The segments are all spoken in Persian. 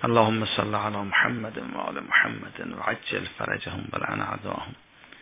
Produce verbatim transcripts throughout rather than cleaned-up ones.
اللهم صل علی محمد و آل محمد و عجل فرجهم ولعن اعداهم.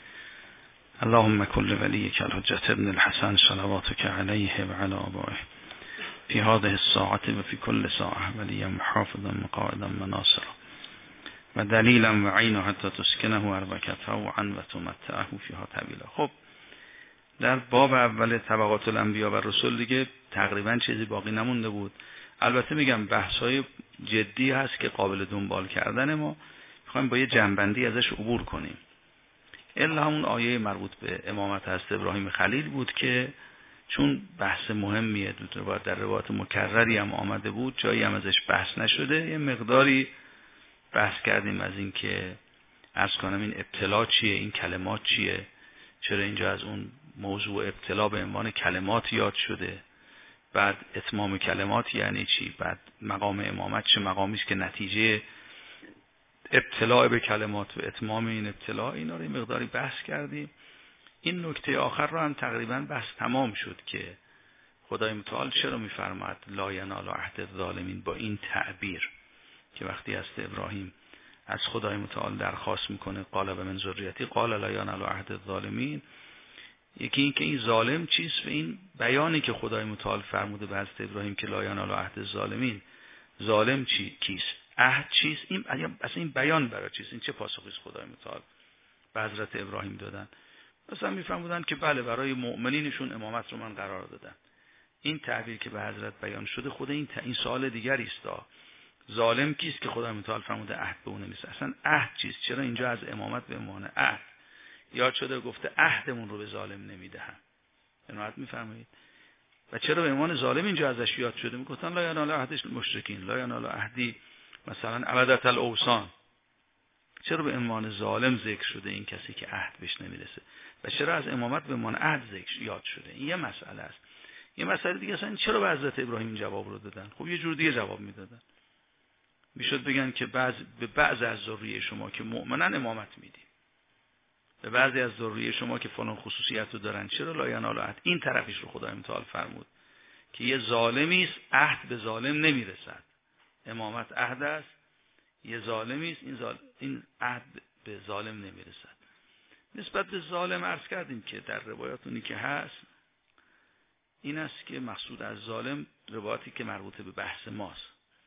اللهم كل وليك الحجة ابن الحسن صلواتك عليه وعلى آبائه في هذه الساعة وفي كل ساعة وليا محافظا مقاعدا مناصرا و دلیلا و عینا حتی تسکنه اربکته و عن و تمتعه فیها طویلا. خب در باب اول طبقات الانبیا و رسول دیگه تقریبا چیزی باقی نمونده بود. البته میگم بحث‌های جدی هست که قابل دنبال کردن، ما میخوایم با یه جنبندی ازش عبور کنیم. الا همون آیه مربوط به امامت حضرت ابراهیم خلیل بود که چون بحث مهمیه، در روایات مکرری هم آمده بود، جایی هم ازش بحث نشده، یه مقداری بحث کردیم از این که عرض کنم این ابتلا چیه، این کلمات چیه، چرا اینجا از اون موضوع ابتلا به عنوان کلمات یاد شده، بعد اتمام کلمات یعنی چی، بعد مقام امامت چه مقامی است که نتیجه ابتلا به کلمات و اتمام این ابتلا، اینا رو مقداری بحث کردیم. این نکته آخر رو هم تقریبا بحث تمام شد که خدای متعال چرا میفرماید لا ینال عهد الظالمین با این تعبیر، که وقتی از ابراهیم از خدای متعال درخواست میکنه قال و من ذریتی قال لا ینال عهد الظالمین، یکی این که این ظالم چیست و این بیانی که خدای متعال فرموده به حضرت ابراهیم که لا ینال عهد الظالمین، ظالم چی کیست، عهد چیست، این اصلا این بیان برای چیست، این چه پاسخی است خدای متعال به حضرت ابراهیم دادن. مثلا میفرمودن که بله برای مؤمنینشون امامت رو من قرار دادم. این تعبیر که به حضرت بیان شده خود این این سوال دیگری است، ظالم کیست که خدای متعال فرموده عهد به اون نیست، اصلا عهد چیست، چرا اینجا از امامت به عنوان عهد یاد شده، گفته عهدمون رو به ظالم نمیدهم. عنایت میفرمایید. و چرا به عنوان ظالم اینجا ازش یاد شده، میگفتن لا ینال عهد المشرکین، لا ینال عهدی مثلا عبدت الاوثان، چرا به عنوان ظالم ذکر شده این کسی که عهد بهش نمیرسه، و چرا از امامت به عنوان عهد ذکر یاد شده. این یه مسئله است. یه مسئله دیگه اصلا چرا به حضرت ابراهیم این جواب رو دادن؟ خب یه جور دیگه جواب میدادن، میشد بگن که بعض به بعض از ذریه شما که مؤمنن امامت میدیم، به بعضی از ذریه شما که فلان خصوصیت رو دارن چرا لا ینال عهد. این طرفش رو خدای متعال فرمود که یه ظالمی است عهد به ظالم نمیرسد، امامت عهد است، یه ظالمی است این ظالم این عهد به ظالم نمیرسد. نسبت به ظالم عرض کردیم که در روایاتونی که هست این است که مقصود از ظالم روایاتی که مربوط به بحث ماست،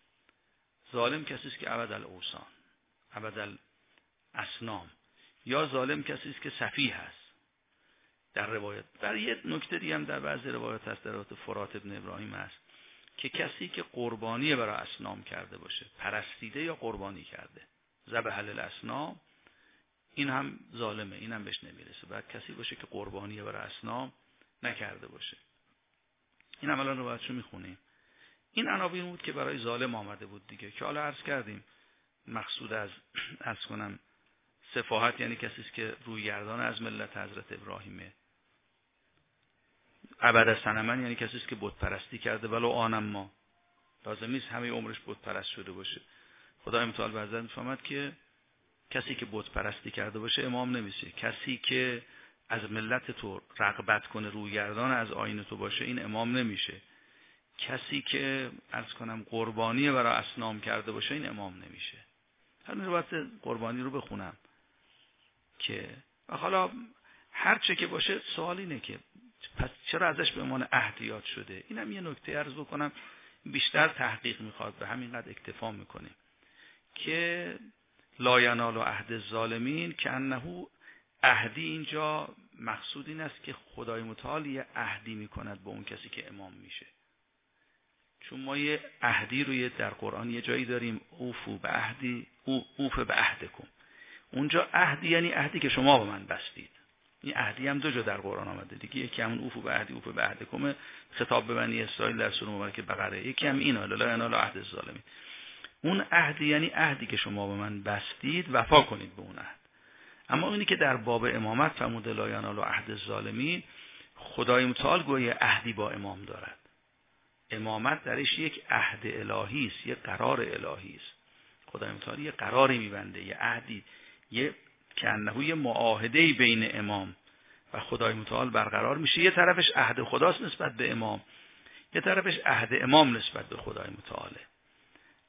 ظالم کسی است که عبد الاوثان، عبد الاصنام، یا ظالم کسی است که سفیه است. در روایت در یه نکته دیگه هم در بعضی روایات هست، در روایت فرات ابن ابراهیم هست که کسی که قربانی برای اصنام کرده باشه، پرستیده یا قربانی کرده، ذبح للاصنام، این هم ظالمه، این هم بهش نمیرسه. بعد کسی باشه که قربانی برای اصنام نکرده باشه. این هم الان روایتشو میخونیم. این عناوین بود که برای ظالم آمده بود دیگه، که حالا عرض کردیم مقصود از عرض کنم سفاهت یعنی کسی است که رویگردان از ملت حضرت ابراهیمه. عبد صنما یعنی کسی است که بت پرستی کرده، ولو آنم ما، لازم نیست همه عمرش بت پرست شده باشه. خدای متعال به حضرت میفهمد که کسی که بت پرستی کرده باشه امام نمیشه، کسی که از ملت تو رغبت کنه رویگردان از آیین تو باشه این امام نمیشه، کسی که عرض کنم قربانی برای اصنام کرده باشه این امام نمیشه. همین روایت قربانی رو بخونم که حالا هر چه که باشه سوال اینه که پس چرا ازش به عنوان عهد یاد شده. اینم یه نکته عرض بکنم، بیشتر تحقیق میخواد، به همین قدر اکتفا میکنیم که لا ینال عهد الظالمین که انه عهدی، اینجا مقصود این است که خدای متعال یه عهدی میکند با اون کسی که امام میشه. چون ما یه عهدی روی در قرآن یه جایی داریم اوفو به عهدی اوف به عهدکم، اونجا عهدی یعنی عهدی که شما با من بستید. این عهدی هم دو جا در قرآن آمده دیگه، یکی همون اوفو به عهدی اوف به عهدکم خطاب به بنی اسرائیل در سوره مبارکه بقره، یکی هم این لا ینال عهد الظالمین. اون عهدی یعنی عهدی که شما با من بستید وفا کنید به اون عهد. اما اونی که در باب امامت فرموده لا ینال عهد الظالمین، خدای متعال گویا عهدی با امام دارد. امامت درش یک عهد الهی است، یک قرار الهی است. خدای متعال یه قراری میبنده، یه عهدی، یه که انه یه معاهده بین امام و خدای متعال برقرار میشه. یه طرفش عهد خداست نسبت به امام، یه طرفش عهد امام نسبت به خدای متعاله.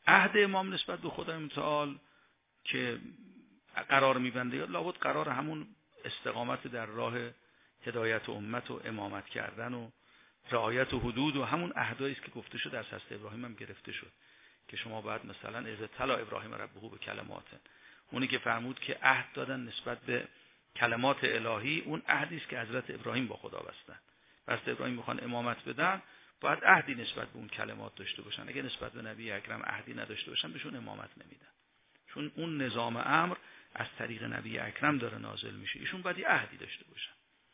عهد امام نسبت به خدای متعال که قرار میبنده یا لابد قرار همون استقامت در راه هدایت امت و امامت کردن و رعایت و حدود و همون عهدایی است که گفته شد در حضرت ابراهیم هم گرفته شد که شما باید مثلا اذ ابتلی ابراهیم ربه به کلمات، اونی که فرمود که عهد دادن نسبت به کلمات الهی، اون عهدی است که حضرت ابراهیم با خدا بستن. حضرت ابراهیم میخوان امامت بدن باید عهدی نسبت به اون کلمات داشته باشن. اگه نسبت به نبی اکرم عهدی نداشته باشن بهشون امامت نمیدن، چون اون نظام امر از طریق نبی اکرم داره نازل میشه. ایشون باید عهدی داشته باشن،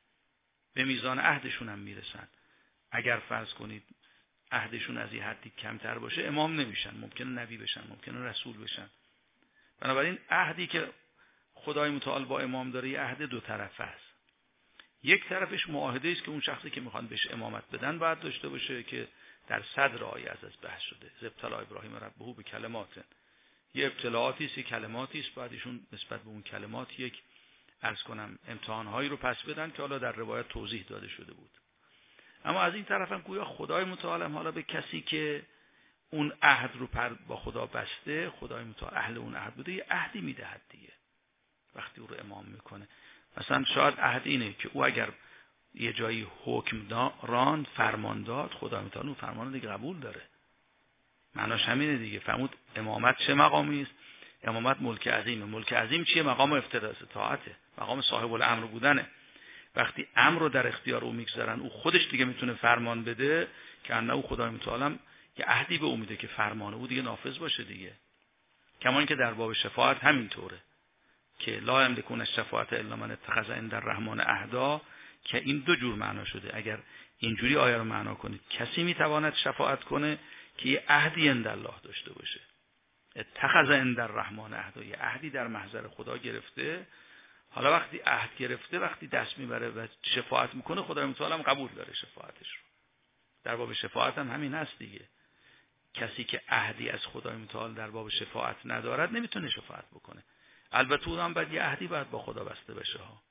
به میزان عهدشون هم میرسن. اگر فرض کنید عهدشون از این حدی کمتر باشه امام نمیشن، ممکنه نبی بشن، ممکنه رسول بشن. بنابراین عهدی که خدای متعال با امام داره یه عهد دو طرفه است. یک طرفش معاهده است که اون شخصی که میخوان بهش امامت بدن باید داشته باشه که در صدر آیه از از بحث شده ابتلی ابراهیم ربه به کلمات. یه ابتلاعاتی است، کلماتی است، باید ایشون نسبت به اون کلمات یک عرض کنم امتحانهایی رو پس بدن که حالا در روایت توضیح داده شده بود. اما از این طرف هم گویا خدای متعال هم حالا به کسی که اون عهد رو پر با خدا بسته، خدای متعال اهل اون عهد بوده، یه عهدی میدهد دیگه وقتی او رو امام میکنه. مثلا شاید عهد اینه که او اگر یه جایی حکم راند فرمان داد، خدای متعال اون فرمان دیگه قبول داره. معناش همینه دیگه. فرمود امامت چه مقامی است؟ امامت ملک عظیمه. ملک عظیم چیه؟ مقام افتراض طاعته، مقام صاحب الامر بودنه. وقتی امر رو در اختیار او میگذارن، او خودش دیگه میتونه فرمان بده که انه او خدای متعال یه عهدی به او میده که فرمان او دیگه نافذ باشه دیگه. کما اینکه در باب شفاعت همینطوره که لا یملکون الشفاعة الا من اتخذ عند الرحمن عهدا، که این دو جور معنا شده. اگر اینجوری آیه رو معنا کنید، کسی میتواند شفاعت کنه که یه عهدی عند الله داشته باشه. اتخذ عند الرحمن عهدا، یه عهدی در محضر خدا گرفته. حالا وقتی عهد گرفته، وقتی دست میبره و شفاعت میکنه، خدای متعال هم قبول داره شفاعتش رو. در باب شفاعت هم همین هست دیگه. کسی که عهدی از خدای متعال در باب شفاعت ندارد نمیتونه شفاعت بکنه. البته اونم باید یه عهدی باید با خدا بسته بشه ها.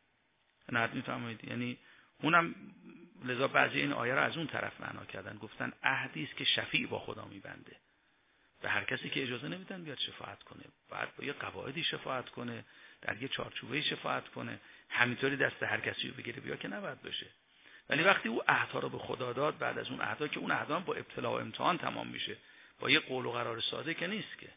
نه میفهمید؟ یعنی اونم لذا بعضی این آیه رو از اون طرف معنا کردن، گفتن عهدی است که شفیع با خدا میبنده. به هر کسی که اجازه نمیدن بیاد شفاعت کنه، باید با یه قواعدی شفاعت کنه، در یه چارچوبه شفاعت کنه. همینطوری دست هر کسی رو بگیره بیا که نباید بشه. ولی وقتی او عهدها رو به خدا داد، بعد از اون عهدها که اون عهدها با ابتلا و امتحان تمام میشه، با یه قول و قرار ساده که نیست که.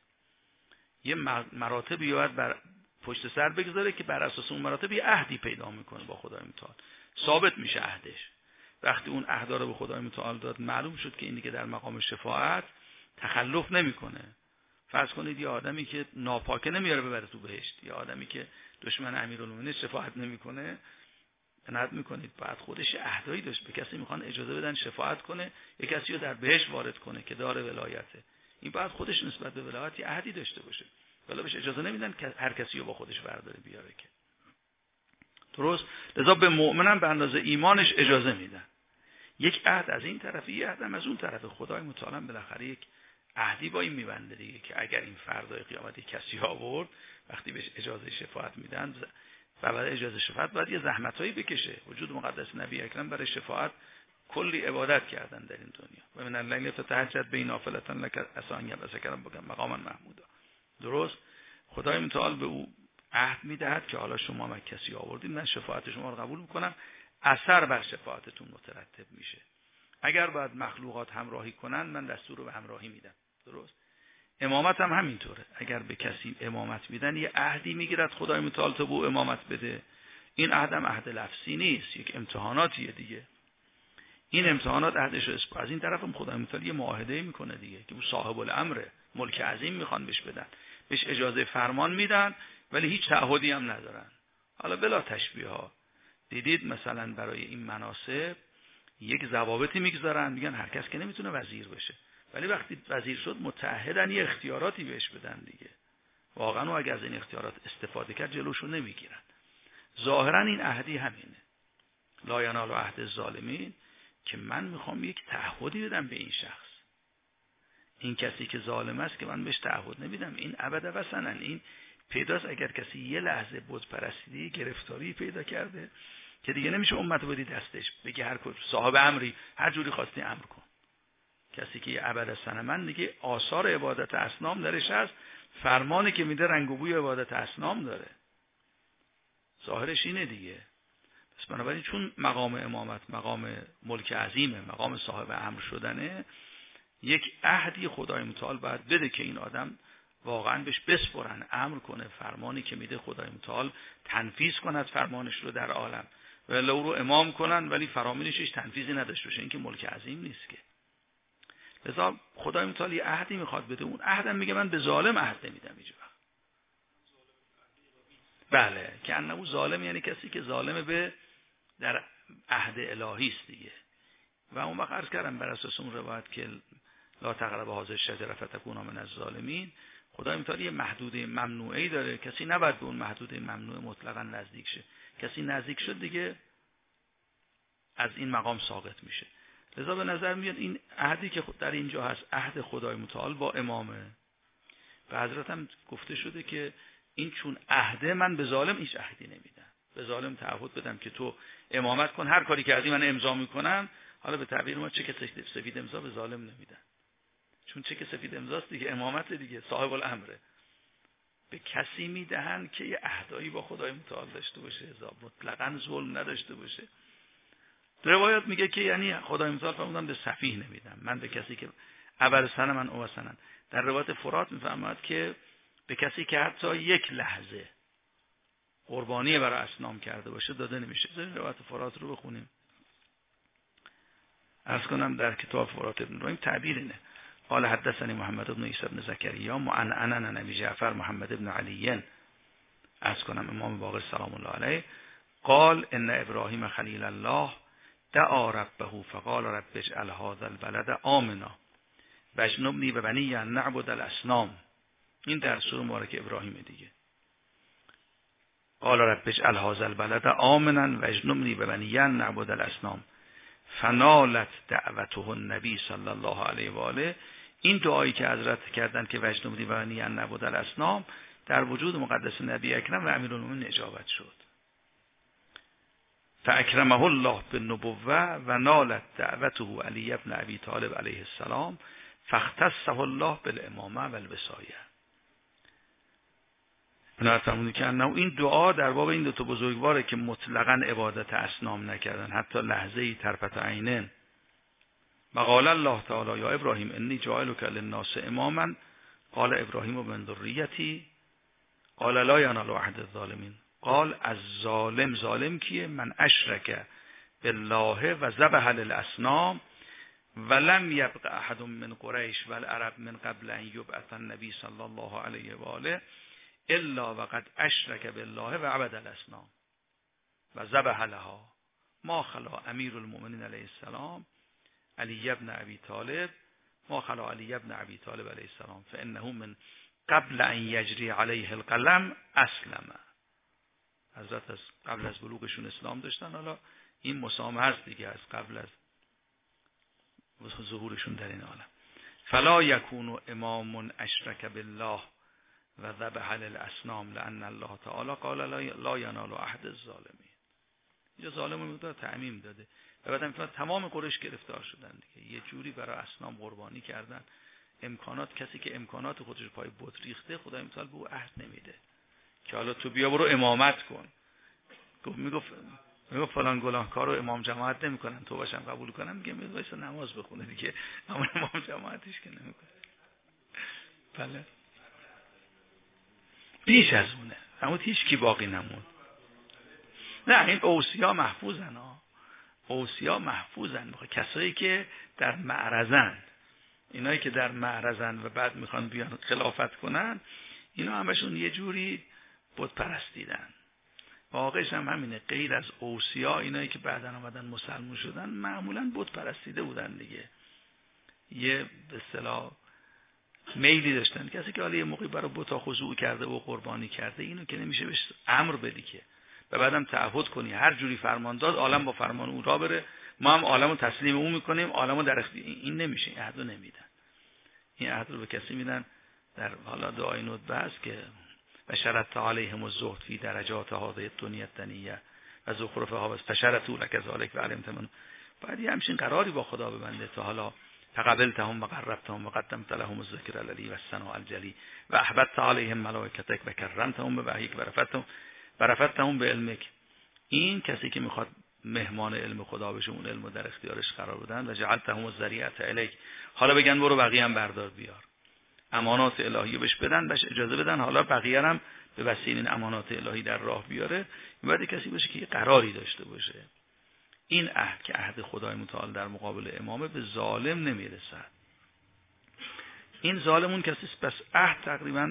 یه مراتب یاد بر پشت سر بگذاره که بر اساس اون مراتب یه عهدی پیدا میکنه با خدای متعال، ثابت میشه عهدش. وقتی اون عهدا رو به خدای متعال داد، معلوم شد که این دیگه در مقام شفاعت تخلف نمیکنه. فرض کنید یه آدمی که ناپاکه نمیاره ببره تو بهشت، یه آدمی که دشمن امیرالمومنین شفاعت نمیکنه، عنایت میکنید بعد خودش عهدایی داشت، به کسی میخوان اجازه بدن شفاعت کنه، یک کسی رو در بهشت وارد کنه که داره ولایته، این بعد خودش نسبت به ولایت یه عهدی داشته باشه، ولی بهش اجازه نمیدن که هر کسی رو با خودش برداره بیاره که. درست؟ لذا به مؤمنم به اندازه ایمانش اجازه میدن. یک عهد از این طرف، یک عهد هم از اون طرف. خدای متعال بالاخره یک عهدی با این میبنده دیگه که اگر این فردای قیامت کسی آورد، وقتی بهش اجازه شفاعت میدن، و برای اجازه شفاعت باید یه زحمتایی بکشه. وجود مقدس نبی اکرم برای شفاعت کلی عبادت کردن در این دنیا. و من اللیل فتهجد به نافلة لک عسی ان یبعثک ربک مقاما محمودا. درست؟ خدای متعال به او عهد میدهد که حالا شما ما کسی آوردید، من شفاعت شما رو قبول میکنم، اثر بر شفاعتتون مترتب میشه. اگر باید مخلوقات همراهی کنن، من دستور رو به همراهی میدم. درست؟ امامت هم همینطوره. اگر به کسی امامت میدن، یه عهدی میگیرد خدای متعال تا به او امامت بده. این عهد هم عهد لفظی نیست، یک امتحاناتیه دیگه. این امتحانات عهدش رو از این طرف هم خدای متعال یه معاهده میکنه دیگه که او صاحب الامره، ملک عظیم میخوان بهش بدن، بهش اجازه فرمان میدن، ولی هیچ تعهدی هم ندارن. حالا بلا تشبیه ها دیدید مثلا برای این مناسب یک ضوابطی میگذارن، میگن هر کس که نمیتونه وزیر بشه، ولی وقتی وزیر شد متعهدن یه اختیاراتی بهش بدن دیگه. واقعا و اگر از این اختیارات استفاده کرد جلوشو نمیگیرن. ظاهرا این عهدی همینه، لا ینال عهد الظالمین، که من میخوام یک تعهدی بدم به این شخص. این کسی که ظالم است که من بهش تعهد نمیدم، این ابد وسنن. این پیداست اگر کسی یه لحظه بت پرستی گرفتاری پیدا کرده که دیگه نمیشه امت بدی دستش، بگی هر کجا صاحب امری هر جوری خواستی امر کن، کسی که عبد صنما دیگه آثار عبادت اصنام درش هست، فرمانی که میده رنگ و بوی عبادت اصنام داره، ظاهرش اینه دیگه. پس بنابراین چون مقام امامت مقام ملک عظیمه، مقام صاحب امر شدنه، یک عهدی خدای متعال باید بده که این آدم واقعا بهش بسپرن، امر کنه، فرمانی که میده خدای متعال تنفیذ کند فرمانش رو در عالم، ولی او رو امام کنن ولی فرامینش هیچ تنفیذی نداشته باشه، این که ملک عظیم نیست که. لذا خدای متعال یه عهدی میخواد بده، اون عهدم میگه من به ظالم عهد نمیدم هیچ وقت. بله، که انه ظالم یعنی کسی که ظالم به در عهد الهی است دیگه. و اون وقت عرض کردم بر اساس اون روایت که لا تقربوا هذه الشجره فتكونا من الظالمین، خدای متعال یه محدوده ممنوعه‌ای داره، کسی نباید به اون محدوده ممنوعه مطلقاً نزدیک شه، کسی نزدیک شد دیگه از این مقام ساقط میشه. لذا به نظر میاد این عهدی که در اینجا هست عهد خدای متعال با امامه. به حضرت هم گفته شده که این چون عهده، من به ظالم هیچ عهدی نمیدم، به ظالم تعهد بدم که تو امامت کن، هر کاری که از این من امضا میکنم، حالا به تعبیر ما چک سفید امضا به ظالم نمیدن، چون چک سفید امضاست دیگه، امامت دیگه، صاحب الامره، به کسی میدهن که یه عهدایی با خدای متعال داشته باشه، مطلقاً ظلم نداشته باشه. روایت میگه که یعنی خدای متعال فرمودن به سفیه نمیدم، من به کسی که اول سنه من او سنن. در روایت فرات میفرماد که به کسی که حتی یک لحظه قربانی برای اصنام کرده باشه داده نمیشه. بذارید روایت فرات رو بخونیم. عرض کنم در کتاب فرات ابن رویم تعبیر اینه: قال حدثني محمد بن عيسى بن زكريا معنعنا عن ابي جعفر محمد بن علي، عرض کنم امام باقر سلام الله علیه، قال ان ابراهیم خلیل الله دعا ربه فقال رب اجعل هذا البلد آمنا واجنبنی وبنی ان نعبد الاصنام. این در سوره مبارکه ابراهیم دیگه. قال رب اجعل هذا البلد آمنا واجنبنی وبنی ان نعبد الاصنام فنالت دعوته النبی صلی الله علیه و آله. این دعایی که حضرت کردن که وجنبنی وبنی ان نعبد الاصنام در وجود مقدس نبی اکرم و امیرالمومنین اجابت شد. فاکرمه الله بالنبوه و نالت دعوته علی ابن ابی طالب علیه السلام فاختصه الله بالامامه و الوصایه. بنابراین فرمودن که انه این دعا در باب این دو تا بزرگواره که مطلقاً عبادت اصنام نکردن، حتی لحظه‌ای طرفت عینن. و قال الله تعالی یا ابراهیم انی جاعلک للناس اماما قال ابراهیم من ذریتی قال لا ینال عهد الظالمین. قال از ظالم، ظالم کیه؟ من اشرک بالله و ذبح للاصنام ولم یبق احد من قریش والعرب من قبل ان یبعث النبی صلی الله علیه و آله الا وقد اشرک بالله و عبد الاصنام و ذبح لها ما خلا امیر المؤمنین علیه السلام علی ابن ابی طالب ما خلا علی ابن ابی طالب علیه السلام فانه من قبل ان یجری علیه القلم اسلم. حضرت از قبل از بلوغشون اسلام داشتن، حالا این مسامحه است دیگه از قبل از ظهورشون در این عالم. فلا یکون امام اشرک بالله و ذبح للاصنام لان الله تعالی قال لا ینال عهد الظالمین. اینجا ظالم رو مقدار تعمیم داده و بعد هم تمام قریش گرفتار شدن دیگه، یه جوری برای اصنام قربانی کردن. امکانات، کسی که امکانات خودش پای بت ریخته خدای متعال به او عهد نمیده که حالا تو بیا برو امامت کن. گفت میگفت میگفت فلان گناهکار رو امام جماعت نمیکنن، تو باشم قبول کنم، میگه میگه وایسا نماز بخونه دیگه، اما امام جماعتش که نمیکنه. بله بیش از اونه، اما هیچ کی باقی نمون. نه این اوصیا محفوظن ها، اوصیا محفوظن. کسایی که در معرضن، اینایی که در معرضن و بعد میخوان بیان خلافت کنن، اینا همشون یه جوری بت پرستیدن. واقعش هم همینه، غیر از اوصیا اینایی که بعدن آمدن مسلمون شدن معمولا بت پرستیده بودن دیگه، یه به اصطلاح میلی داشتن. کسی که حالا یه موقعی برای بتا خضوع کرده و قربانی کرده، اینو که نمیشه بهش امر بدی که و بعدم تعهد کنی هر جوری فرمان داد عالم با فرمان او را بره، ما هم عالمو تسلیم او میکنیم، عالمو در اختیار این نمیشه. این عهدو نمیدن. این عهد رو به کسی میدن در حالا دعای ندبه است که و شرط علیهم الزهد فی درجات هذه الدنیا الدنیه و زخرفها و فشرطوا لك ذلك و علمت من. باید یه همچین قراری با خدا ببنده تا حالا فقبلتهم و قربتهم و قدمت لهم الذکر العلی و الثناء الجلی و احببت علیهم ملائکتک و کرمتهم بوحیک و رفعتهم و رفعتهم بعلمک. این کسی که میخواد مهمان علم خدا بشه، اون علم در اختیارش قرار بدن. و جعلتهم الذریعه الیک، حالا بگن برو بقیه هم بردار بیار، امانات الهی بهش بدن، بهش اجازه بدن حالا بقیه هم به وسیله این امانات الهی در راه بیاره. بعد کسی باشه که یه قراری داشته باشه. این عهد که عهد خدای متعال در مقابل امامه به ظالم نمیرسد. این ظالمون کسی است. پس عهد تقریبا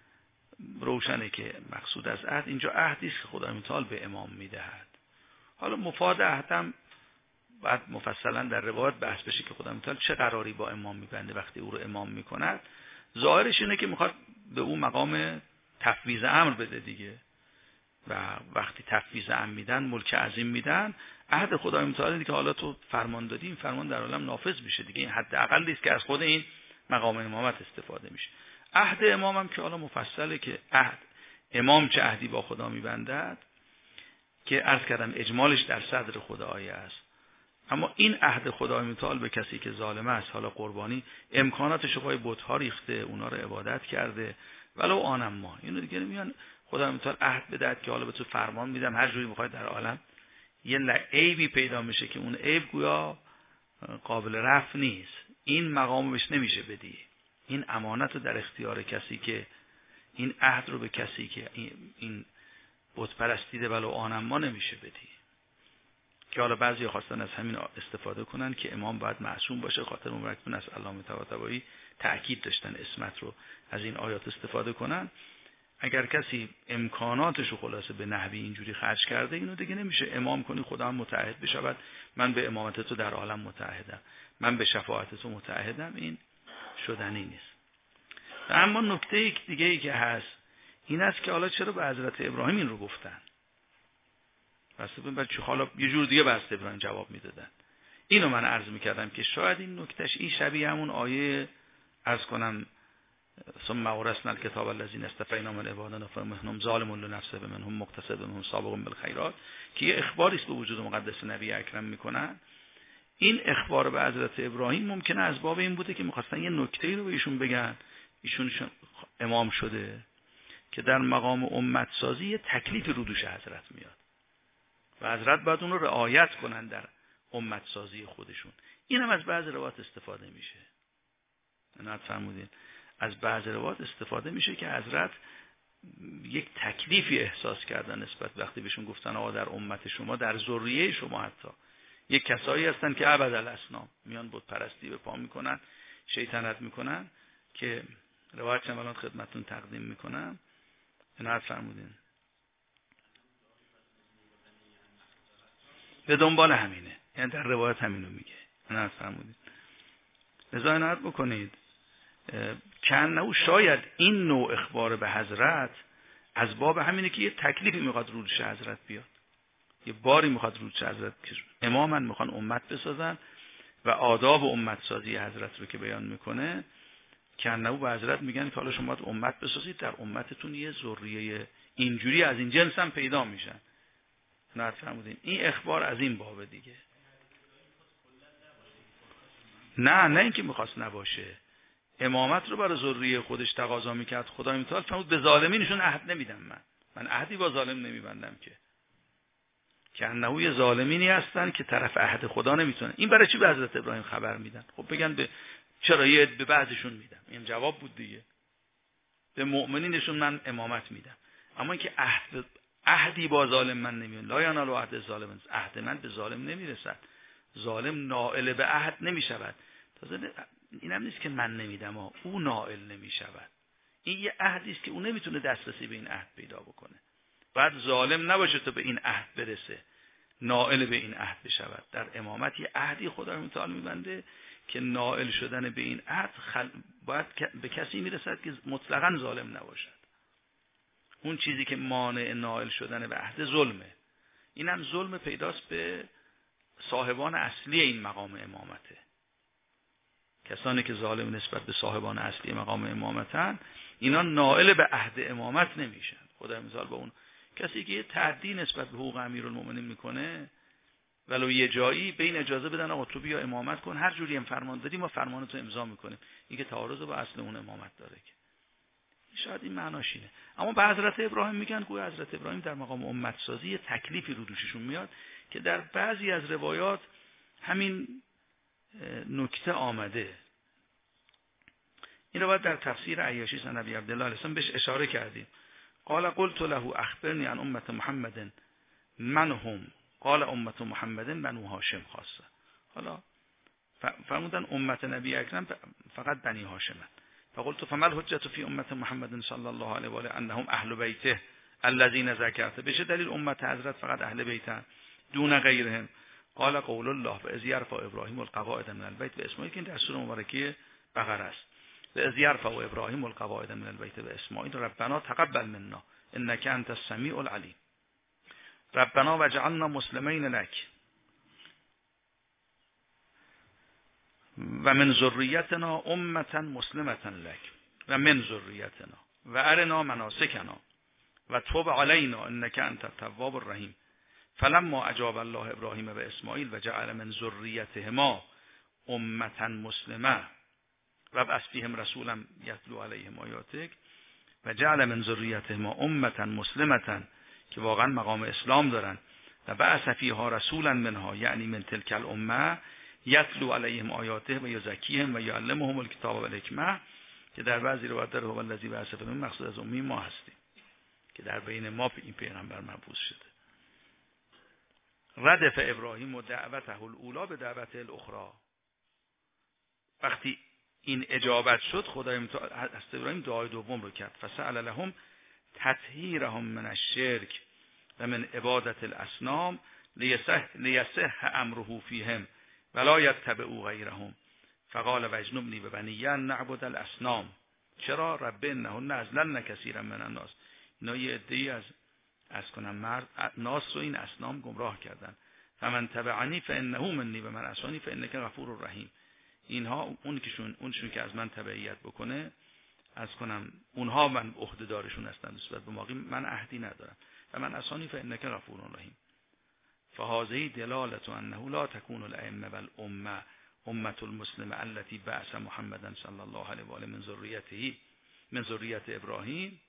روشنه که مقصود از عهد اینجا عهدی است که خدای متعال به امام میدهد. حالا مفاد عهد هم بعد مفصلا در روایت بحث بشه که خدای متعال چه قراری با امام میبنده وقتی او رو امام میکند. ظاهرش اینه که میخواد به اون مقام تفویض امر بده دیگه، و وقتی تفویض امر میدن، ملک عظیم میدن، عهد خدای متعال دیگه حالا تو فرمان دادی، این فرمان در عالم نافذ میشه دیگه. این حداقلی است که از خود این مقام امامت استفاده میشه. عهد امام هم که حالا مفصله که عهد امام چه عهدی با خدا میبندد، که عرض کردم اجمالش در صدر خدای است. اما این عهد خدای متعال به کسی که ظالم است، حالا قربانی امکاناتش رو پای بت‌ها ریخته، اونا رو عبادت کرده، ولو آنم ما اینو دیگه میان خدای متعال عهد بدهد که حالا به تو فرمان میدم هر جوری بخوای در عالم، یه عیبی پیدا میشه که اون عیب گویا قابل رفع نیست، این مقام بهش نمیشه بدی. این امانت رو در اختیار کسی که این عهد رو به کسی که این بت پرستیده ولو آنم ما نمیشه بدی. که حالا بعضی خواستن از همین استفاده کنن که امام باید معصوم باشه. خاطر مبارکتون از علامه طباطبایی تأکید داشتن اسمت رو از این آیات استفاده کنن. اگر کسی امکاناتش رو خلاصه به نحوی اینجوری خرج کرده، اینو دیگه نمیشه امام کنی خدا هم متعهد بشود من به امامت تو در عالم متعهدم، من به شفاعت تو متعهدم، این شدنی نیست. اما نکته دیگه ای که هست این است که حالا چرا به حضرت ابراهیم این رو گفتن؟ واسه ببین چه حالا یه جور دیگه به حضرت ابراهیم جواب میدادن. اینو من عرض میکردم که شاید این نکتهش این شبیه همون آیه عرض کنم ثم اورثنا الکتاب الذین اصطفینا من عبادنا فمنهم ظالم لنفسه و منهم مقتصد و منهم سابق بالخیرات، که یه اخباری است به وجود مقدس نبی اکرم میکنن. این اخبار به حضرت ابراهیم ممکنه از باب این بوده که میخواستن یه نکته‌ای رو به ایشون بگن. ایشون امام شده که در مقام امت سازی یه تکلیف رو دوش حضرت میاد و حضرت باید اون رو رعایت کنن در امت سازی خودشون. این هم از بعض روایات استفاده میشه. نه فرمودین از بعض روایات استفاده میشه که حضرت یک تکلیفی احساس کردن نسبت وقتی بهشون گفتن آقا در امت شما، در ذریه شما حتی یک کسایی هستن که عبد الاصنام، میان بت پرستی به پا میکنن، شیطنت میکنن، که روایت چمالان خدمتون تقدیم میکنم. نه فرمودین به دنبال همینه، یعنی در روایت همینو میگه. نه فرمودین لذا عنایت بکنید کنه شاید این نوع اخبار به حضرت از باب همینه که یه تکلیفی میخواد روش حضرت بیاد، یه باری میخواد روش حضرت که امامن میخوان امت بسازن و آداب امت سازی حضرت رو که بیان میکنه. کنه به حضرت میگن که حالا شما باید امت بسازید، در امتتون یه ذریه اینجوری از این جنس هم پیدا میشن. نه فرمودین این اخبار از این بابه دیگه. نه نه اینکه میخواست نباشه، امامت رو برای ذریه خودش تقاضا میکرد. خدای متعال فرمود به ظالمینشون عهد نمیدم، من من عهدی با ظالم نمیبندم. که که انه یه ظالمینی هستن که طرف عهد خدا نمیتونن. این برای چی به حضرت ابراهیم خبر میدن؟ خب بگن به چرا یه به بعضشون میدم، این جواب بود دیگه. به مؤمنینشون من امامت میدم، اما اینکه عهد عهدی با ظالم من نمیون، لا ینال عهد ظالم، عهد من به ظالم نمیرسد، ظالم نائل به عهد نمیشود. تازه اینم نیست که من نمیدم ها، او نائل نمیشود. این یه عهدی است که او نمیتونه دسترسی به این عهد پیدا بکنه. بعد ظالم نباشه تا به این عهد برسه، نائل به این عهد بشود. در امامت یه عهدی خدای متعال میبنده که نائل شدن به این عهد خل... باید به کسی میرسد که مطلقاً ظالم نباشد. اون چیزی که مانع نائل شدن به عهد ظلمه. اینم ظلم پیداست به صاحبان اصلی این مقام امامته. کسانی که ظالم نسبت به صاحبان اصلی مقام امامتن، اینا نائل به عهد امامت نمیشن. خدای مثال با اون کسی که یه تعدی نسبت به حقوق امیرالمومنین میکنه ولو یه جایی به این اجازه بدن آقا تو بیا امامت کن، هر جوری هم فرمان دادی ما فرمانتو امضا میکنیم. این که تعارض با اصل اون امامت داره که شاید این معناش اینه. اما به حضرت ابراهیم میگن گویا حضرت ابراهیم در مقام امت سازی یه تکلیفی رو دوششون میاد که در بعضی از روایات همین نکته آمده. این رو باید در تفسیر عیاشی سن نبی عبدالله علیه السلام بهش اشاره کردیم. قال قلت له اخبرنی عن امت محمد من هم قال امت محمد بنو هاشم خاصه. حالا فرمودن امت نبی اکرم فقط بنی هاشمن. فقلت فما الحجة في امت محمد صلی الله علیه و آله انهم اهل بیته الذين ذكرت. بشه دلیل امت حضرت فقط اهل بیتن دون غیرهم؟ قال قول الله و اذ یرفع ابراهیم القواعد من البیت و اسماعیل، که این در سوره مبارکه بقره است. و اذ یرفع ابراهیم القواعد من البیت و اسماعیل ربنا تقبل منا انك انت السمیع العلیم. ربنا وجعلنا مسلمین لك و من ذریتنا امة مسلمة لك و من ذریتنا و ارنا مناسکنا و توب علینا انك انت التواب الرحیم. فلما اجاب الله ابراهیم و اسماعیل و جعل من ذریتهما امة مسلمة و بعث فیهم رسولا یتلو علیهم آیاتک و جعل من ذریتهما امة مسلمة، که واقعا مقام اسلام دارن، و بعث فیها رسولا منها یعنی من تلک الامه یتلو علیهم آیاته و یزکیهم و یعلمهم الکتاب و الحکمه، که در بعضی روایات در هو الذی بعث فیهم مقصود از امی ما هستیم که در بین ما این پیغمبر مبعوث شده. ردف ابراهیم و دعوته الاولی به دعوت الاخرى. وقتی این اجابت شد خدای متعال حضرت ابراهیم دعای دوم رو کرد. فسأل لهم تطهیرهم من الشرک و من عبادت الاصنام لیصح لیصح امره فیهم ولا یتبعوا غیرهم. فقال واجنبنی ببنی نعبد الاصنام. چرا؟ رب انهن اضللن کثیرا من الناس. اینا یه عده‌ای از از کنم مرد ناس رو این اصنام گمراه کردن. فمن تبعنی فانه منی و من عصانی فانک غفور رحیم. اینها اون کهشون اونشون که از من تبعیت بکنه از کنم اونها من عهده‌دارشون هستن، نسبت به باقی من عهدی ندارم. و من عصانی فانک غفور رحیم. فهذه دلاله انه لا تكون الائمه والامه امه المسلمه التي بعث محمدا صلی الله علیه و آله من ذریته من ذریت ابراهیم.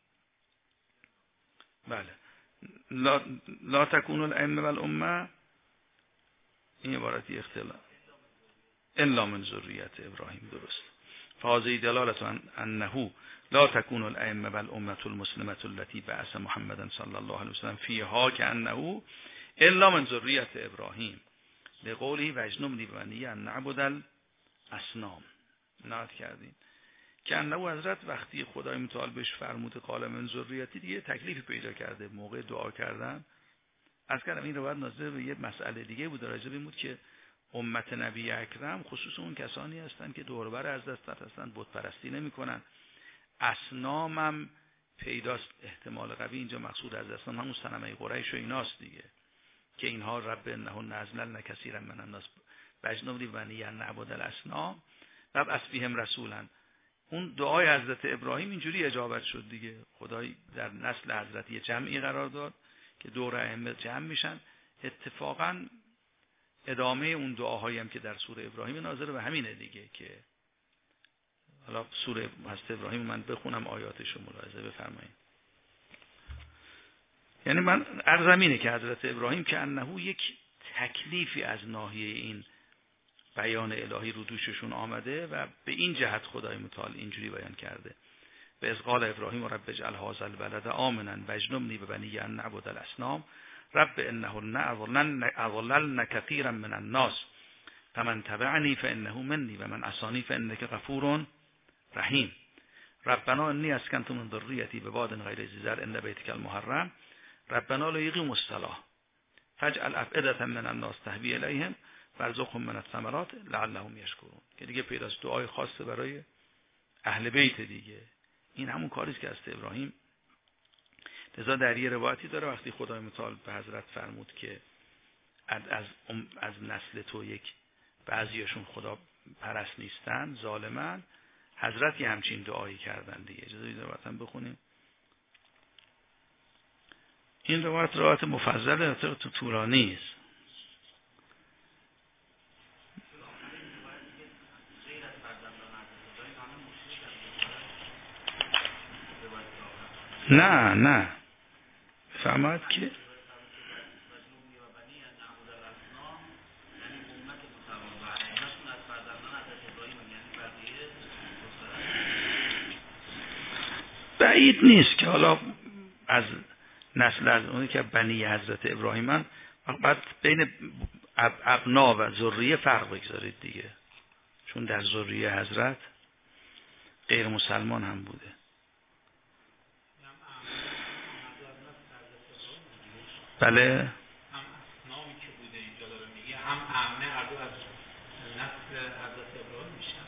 بله لا لا تكون الائمه والامه، این عبارتی اختلاف الا من ذریت ابراهیم، درست. فهذه دلاله انه لا تكون الائمه والامه المسلمه التي بعث محمدا صلی الله علیه و سلم فيها كانه الا من ذریت ابراهیم لقوله واجنبنی ببنی ان نعبد الاصنام. نعت کردیم که انه حضرت وقتی خدای متعال بهش فرمود قال من ذریتی دیگه تکلیفی پیدا کرده موقع دعا کردن. از کردم این روایت ناظر به یه مسئله دیگه بود، راجع به این بود که امت نبی اکرم خصوص اون کسانی هستند که دور و بر از دست هستند، بت پرستی نمی‌کنن. اصنامم پیداست، احتمال قوی اینجا مقصود از اصنام همون صنمه قریش و ایناست دیگه، که اینها رب انهن اضللن کثیرا من الناس واجنبنی ببنی نعبد الاصنام و بعث فیهم رسولا. اون دعای حضرت ابراهیم اینجوری اجابت شد دیگه. خدای در نسل حضرت یه جمعی قرار داد که دور ائمه جمع میشن. اتفاقا ادامه اون دعاهایی هم که در سوره ابراهیم ناظر به همینه دیگه، که حالا سوره حضرت ابراهیم من بخونم آیاتش رو ملاحظه بفرمایید. یعنی من عرضم اینه که حضرت ابراهیم که انه یک تکلیفی از ناحیه این بیان الهی رو دوششون آمده و به این جهت خدای متعال اینجوری بیان کرده. و اذ قال ابراهیم رب اجعل هذا البلد آمنا واجنبنی ببنی ان نعبد الاصنام رب انهن اضللن كثيرا من الناس فمن تبعنی فانه منی و من عصانی فانک غفور رحیم. ربنا انی اسکنت من ذریتی بواد غیر ذی زرع عند بیتک المحرم ربنا لیقیموا الصلاة فاجعل افئدة من الناس تهوی الیهم وارزقهم من الثمرات لعلهم یشکرون. که دیگه پیداست دعای خاصه برای اهل بیت دیگه. این همون کاریست که از ابراهیم. لذا در یه روایتی داره وقتی خدای متعال به حضرت فرمود که از از, از نسل تو یک بعضیشون خدا پرست نیستن ظالمن، حضرت یه همچین دعایی کردن دیگه. اجازه بدید روایتم بخونیم. این روایت روایت مفضل تو طولانی است. نه نه فرماید که بعید نیست که حالا از نسل از اونی که بنی حضرت ابراهیمن، بعد بین ابنا و ذریه فرق بگذارید دیگه، چون در ذریه حضرت غیر مسلمان هم بوده. بله هم اسنامی که بوده اینجا داره میگه، هم امنه هر دو از نسل حضرت ابراهیم میشن،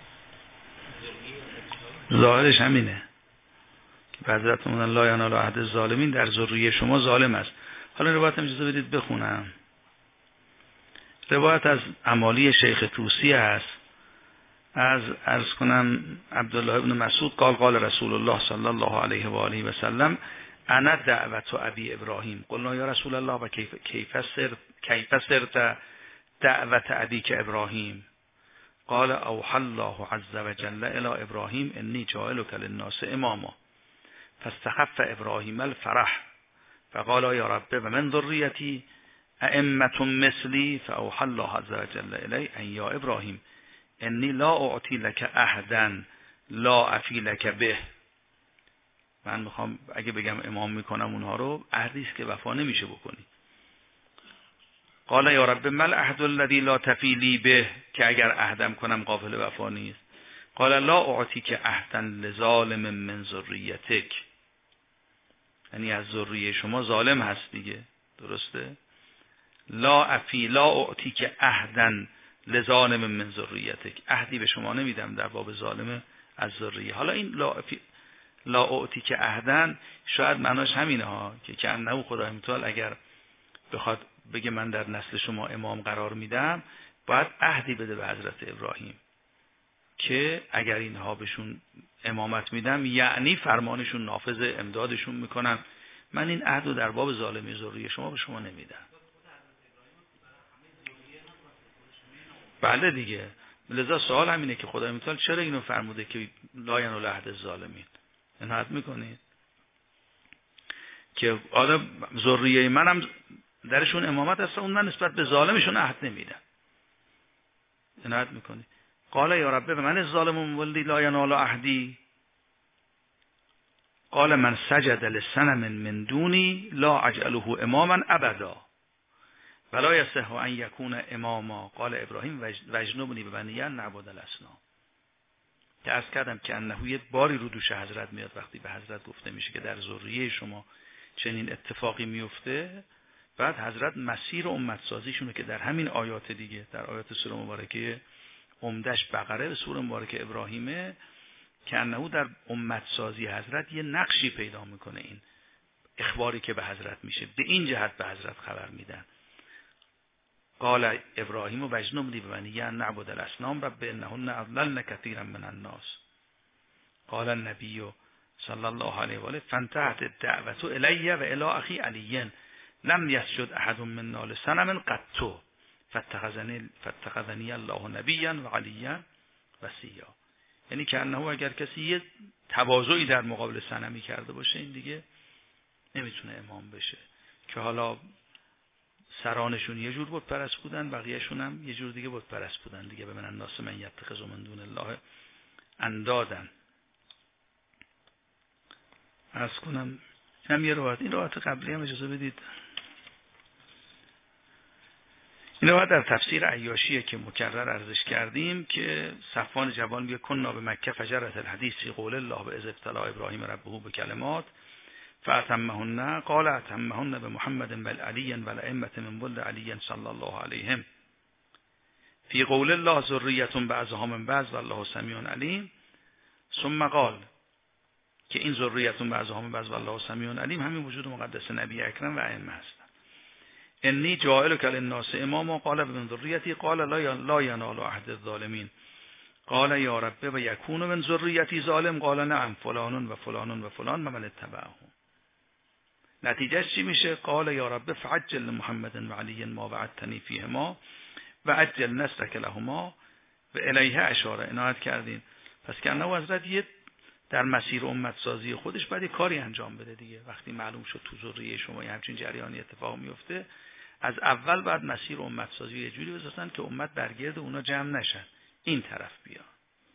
ذریه ظاهرش همینه که حضرت مولانا لا ینال عهد الظالمین، در ذریه شما ظالم است. حالا روایت هم اجازه بدید بخونم. روایت از امالی شیخ طوسی است، از عرض کنم عبدالله ابن مسعود قال قال رسول الله صلی الله علیه و آله و سلم انا دعوت ابی ابراهیم قلنا یا رسول الله و کیف کیف سر کیف سرت دعوت ابیک ابراهیم قال اوحى الله عز وجل الى ابراهیم انی جاعلک للناس اماما فاستخف ابراهیم الفرح فقال یا رب و من ذریتی ائمة مثلی فاوحى الله عز وجل الی ان یا ابراهیم انی لا اعطی لک احدا لا افی لک به. من میخوام اگه بگم امام میکنم اونها رو، عهدی است که وفا نمیشه بکنی. قال یا رب مل عهد الذی لا تفی لی به، که اگر عهدم کنم قابل وفا نیست. قال لا اعطی که عهدا لظالم من ذریتک، یعنی از ذریه شما ظالم هست دیگه، درسته؟ لا افی لا اعطی که عهدا لظالم من ذریتک، عهدی به شما نمیدم در باب ظالم از ذریه. حالا این لا افی لا اعطی که عهدن شاید معناش همینه ها، که که انه خدای متعال اگر بخواد بگه من در نسل شما امام قرار میدم، باید عهدی بده به حضرت ابراهیم که اگر اینها بهشون امامت میدم یعنی فرمانشون نافذ، امدادشون میکنم، من این عهد رو در باب ظالمی ذریه شما به شما نمیدم. بله دیگه، لذا سوال همینه که خدای متعال چرا اینو فرموده که لا ینال عهد الظالمین. عنایت میکنید که آدم ذریه منم درشون امامت هست، اون من نسبت به ظالمشون عهد نمیدم. عنایت میکنید. قال یا رب من الظالم ولدی لا ینال عهدی قال من سجد لصنم من دونی لا اجعله اماما ابدا ولا یصح ان یکون اماما قال ابراهیم وجنبنی ببنی نعبد الاصنام. که عرض کردم که انه یه باری رو دوش حضرت میاد وقتی به حضرت گفته میشه که در ذریه شما چنین اتفاقی میفته، بعد حضرت مسیر امت سازیشونه که در همین آیات دیگه، در آیات سوره مبارکه عمدش بقره به سوره مبارکه ابراهیمه، که انه در امت سازی حضرت یه نقشی پیدا میکنه. این اخباری که به حضرت میشه به این جهت به حضرت خبر میدن. قال ابراهیم و وجنبنی ببنی نعبد الاصنام رب انهن اضللن کثیرا من الناس. قال النبی صلی الله علیه و آله فانتهت الدعوة الی و الی اخی علی لم یسجد احد منا لصنم قط فاتخذنی فاتخذنی الله نبیا و علیا وصیا. یعنی که انه اگر کسی یه تواضعی در مقابل صنمی کرده باشه، این دیگه نمیتونه امام بشه. که حالا سرانشون یه جور بت پرست بودن، بقیه‌شون هم یه جور دیگه بت پرست بودن دیگه. به من الناس من یتخذ من دون الله اندادن. عرض کنم هم یه روایت، این روایت قبلی هم اجازه بدید، این روایت در تفسیر عیاشیه که مکرر عرضش کردیم، که صفوان جوان میگه کنا به مکه فجرت الحدیث فی قول الله به اذ ابتلا ابراهیم ربه به کلمات فاتمهن قال اتمهن به محمد بل علی و الائمه من ولد علی صلی الله علیهم فی قول الله ذریه بعضها من بعض والله سمیع علیم. ثم قال که این ذریه بعضها من بعض والله سمیع علیم همین وجود مقدس نبی اکرم و ائمه هستند. انی جاعلک للناس اماما قال من ذریتی قال لا ینال عهد الظالمین قال یا رب و یکون من ذریتی ظالم قال نعم فلان و فلان و فلان و من اتبعه. نتیجه چی میشه؟ قال یا رب فعجل لمحمد و علی ما وعدتنی فیهما و عجل نصرک لهما و الیه اشاره. عنایت کردین. پس که انه حضرت یه در مسیر امت سازی خودش باید کاری انجام بده دیگه. وقتی معلوم شد تو ذریه شما یه همچین جریانی اتفاق میفته، از اول باید مسیر امت سازی یه جوری بسازن که امت برگرد اونا جمع نشن، این طرف بیان.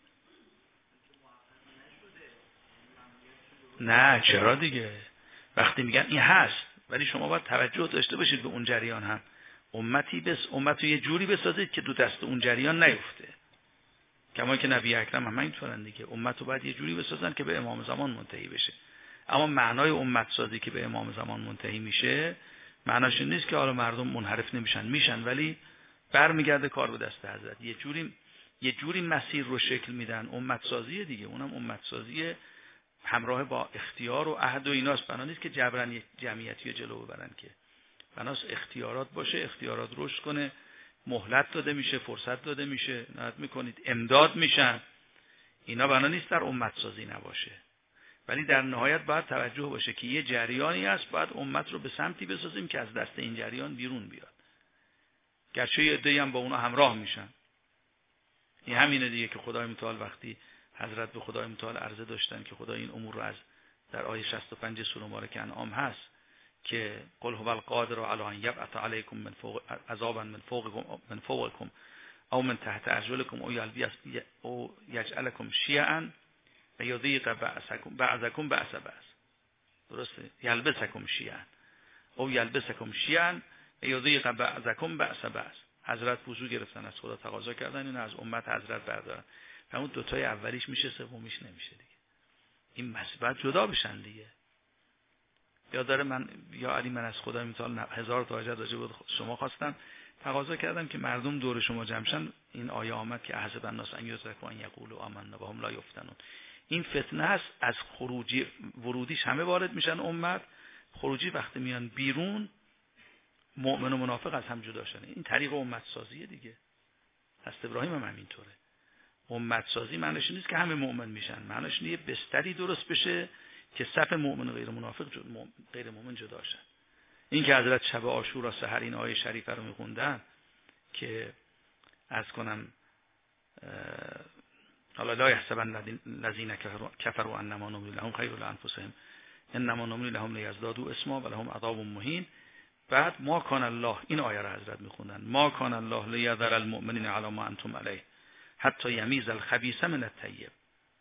نه چرا دیگه، وقتی میگن این هست، ولی شما باید توجه داشته باشید به اون جریان هم. امتی بس امت رو یه جوری بسازید که دو دست اون جریان نیفته. کما که نبی اکرم هم اینطورن دیگه، امت رو باید یه جوری بسازن که به امام زمان منتهی بشه. اما معنای امت سازی که به امام زمان منتهی میشه معناش این نیست که حالا مردم منحرف نمیشن، میشن، ولی برمیگرده کار به دست حضرت. یه جوری یه جوری مسیر رو شکل میدن. امت سازی دیگه، اونم امت سازی همراه با اختیار و عهد و ایناست. بنا نیست که جبران یک جمعیتی رو جلو ببرن، که بناست اختیارات باشه، اختیارات رشد کنه، مهلت داده میشه، فرصت داده میشه، نهایت میکنید امداد میشن. اینا بنا نیست در امت سازی نباشه، ولی در نهایت باید توجه باشه که یه جریانی هست، باید امت رو به سمتی بسازیم که از دست این جریان بیرون بیاد، گرچه یه عده‌ای هم با اونا همراه میشن. این همینه دیگه که خدای متعال وقتی حضرت به خدای متعال عرضه داشتن که خدا این امور رو از در آیه شصت و پنج سوره مبارکه انعام هست که قل هو القادر علی ان یبعث علیکم من فوق عذابا من فوقکم من فوقکم او من تحت ارجلکم او یلبس او یجعلکم شیعا و یذیق بعضکم بعضکم بعض بعض. درسته؟ یلبسکم شیعا او یلبسکم شیعا و یذیق بعضکم بعض بعض. حضرت وضو گرفتن، از خدا تقاضا کردن این از امت حضرت بردارن. همون دو تای اولیش میشه، سومیش نمیشه دیگه. این مسئله جدا بشن دیگه. یا داره من یا علی من از خدای متعال هزار تا حاجت راجع به شما خواستم، تقاضا کردم که مردم دور شما جمع شن. این آیه آمد که احسب الناس ان یترکوا ان یقولوا آمنا و هم لا یفتنون. این فتنه است، از خروجی ورودیش همه وارد میشن امت، خروجی وقتی میان بیرون مؤمن و منافق از هم جدا شدن. این طریق امت سازیه دیگه. حضرت ابراهیم هم همینطوره. امت سازی معنیش نیست که همه مؤمن میشن، معنیش اینه بستری درست بشه که صف مؤمن و غیر منافق غیر مؤمن جدا شن. این که حضرت شب عاشورا سحر این آیه شریفه رو میخوندن که عرض کنم حالا لا یحسبن الذین کفروا انما نملی لهم خیر لانفسهم انما نملی لهم لیزدادوا اسما و لهم عذاب مهین. بعد ما کان الله، این آیه رو حضرت میخوندن، ما کان الله لیذر المؤمنین علی ما انتم علیه حتی یمیز الخبیث من الطیب.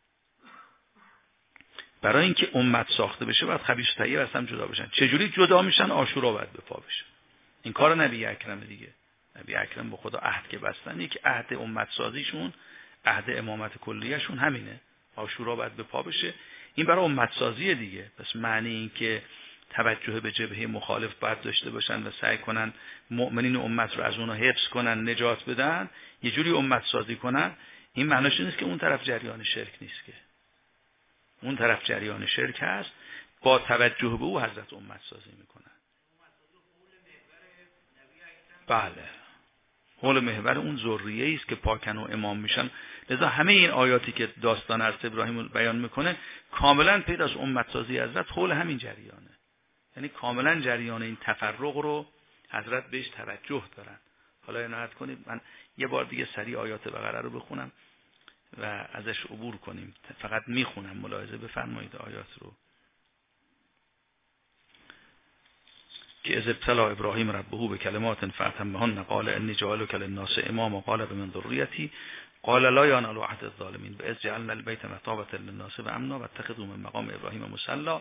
برای اینکه امت ساخته بشه باید خبیث و طیب از هم جدا بشن. چجوری جدا میشن؟ عاشورا باید به پا بشه. این کار نبی اکرم دیگه. نبی اکرم با خدا عهد که بستن، یک عهد امت سازیشون، عهد امامت کلیهشون همینه، عاشورا باید به پا بشه. این برای امت سازی دیگه. پس معنی این که توجه به جبهه مخالف باید داشته باشن و سعی کنن مؤمنین امت رو از اونها حفظ کنن، نجات بدن، یه جوری امت سازی کنن. این معنیش نیست که اون طرف جریان شرک نیست، که اون طرف جریان شرک هست، با توجه به او حضرت امت سازی میکنن. بله، حول محور اون ذریه است که پاکن و امام میشن. لذا همه این آیاتی که داستان حضرت ابراهیم بیان میکنه کاملا پید از امت سازی حضرت حول همین جریانه. یعنی کاملا جریان این تفرق رو حضرت بهش توجه دارن. حالا عنایت کنید من یه بار دیگه سریع آیات بقره رو بخونم و ازش عبور کنیم. فقط میخونم، ملاحظه بفرمایید آیات رو. که از ابتلا ابراهیم ربه به کلمات فاتمهن قال انی جاعلک للناس اماما قال بمن ذریتی قال لا ینال عهد الظالمین و اذ جعلنا البیت مثابة للناس و امنا واتخذوا من مقام ابراهیم مصلی.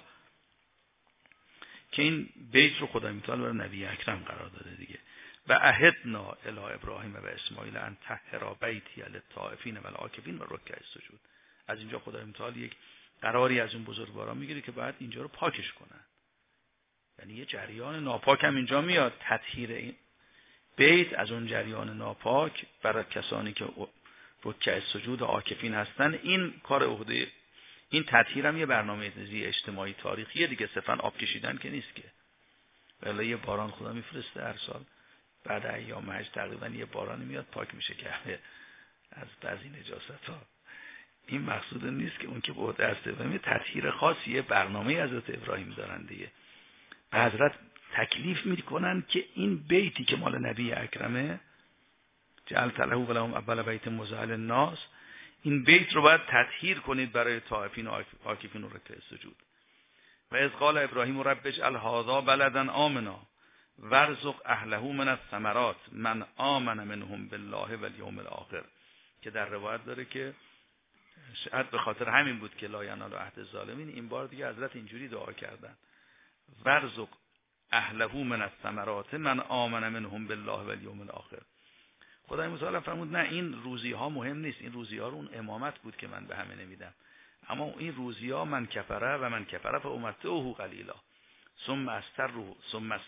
که این بیت رو خدای متعال برای نبی اکرم قرار داده دیگه. و عهدنا الی ابراهیم و اسماعیل ان طهرا بیتی للطائفین و العاکفین و رکع السجود. از اینجا خدای متعال یک قراری از اون بزرگواران میگیره که باید اینجا رو پاکش کنن. یعنی یه جریان ناپاک هم اینجا میاد، تطهیر این بیت از اون جریان ناپاک برای کسانی که رکع السجود و عاکفین هستن. این کار عهده، این تطهیر هم یه برنامه اجتماعی تاریخیه دیگه، صرفاً آب کشیدن که نیست که. ولی یه باران خدا میفرسته هر سال بعد ایام حج تقریبا یه بارانی میاد پاک میشه که از بعضی نجاست ها. این مقصود نیست که اون که به عهده است. ببینید تطهیر خاصی یه برنامه حضرت ابراهیم دارن دیگه. حضرت تکلیف میکنن که این بیتی که مال نبی اکرمه جعلت له ولهم اول بیت مضاء للناس، این بیت رو باید تطهیر کنید برای طائفین و عاکفین و رکع سجود. و اذ قال ابراهیم رب اجعل هذا بلدا آمنا وارزق اهله من الثمرات من آمن منهم بالله والیوم الاخر، که در روایت داره که شاید به خاطر همین بود که لا ینال عهد الظالمین این بار دیگه حضرت اینجوری دعا کردن وارزق اهله من الثمرات من آمن منهم بالله والیوم الاخر. خدای متعال فرمود نه این روزی ها مهم نیست، این روزی ها رو اون امامت بود که من به همه نمیدم، اما این روزی ها من کفره و من کفره فامتعه قلیلا ثم استره ثم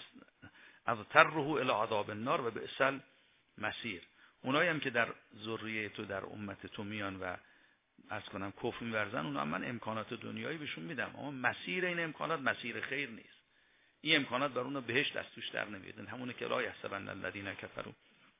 اضطره الی عذاب النار و بئس المصیر. اونایی هم که در ذریه تو در امت تو میان و از کنم کفر می‌ورزن، اونا هم من امکانات دنیایی بهشون میدم، اما مسیر این امکانات مسیر خیر نیست. این امکانات بر اونها بهشت از توش در نمیاد. همونه که لا یحسبن الذین کفروا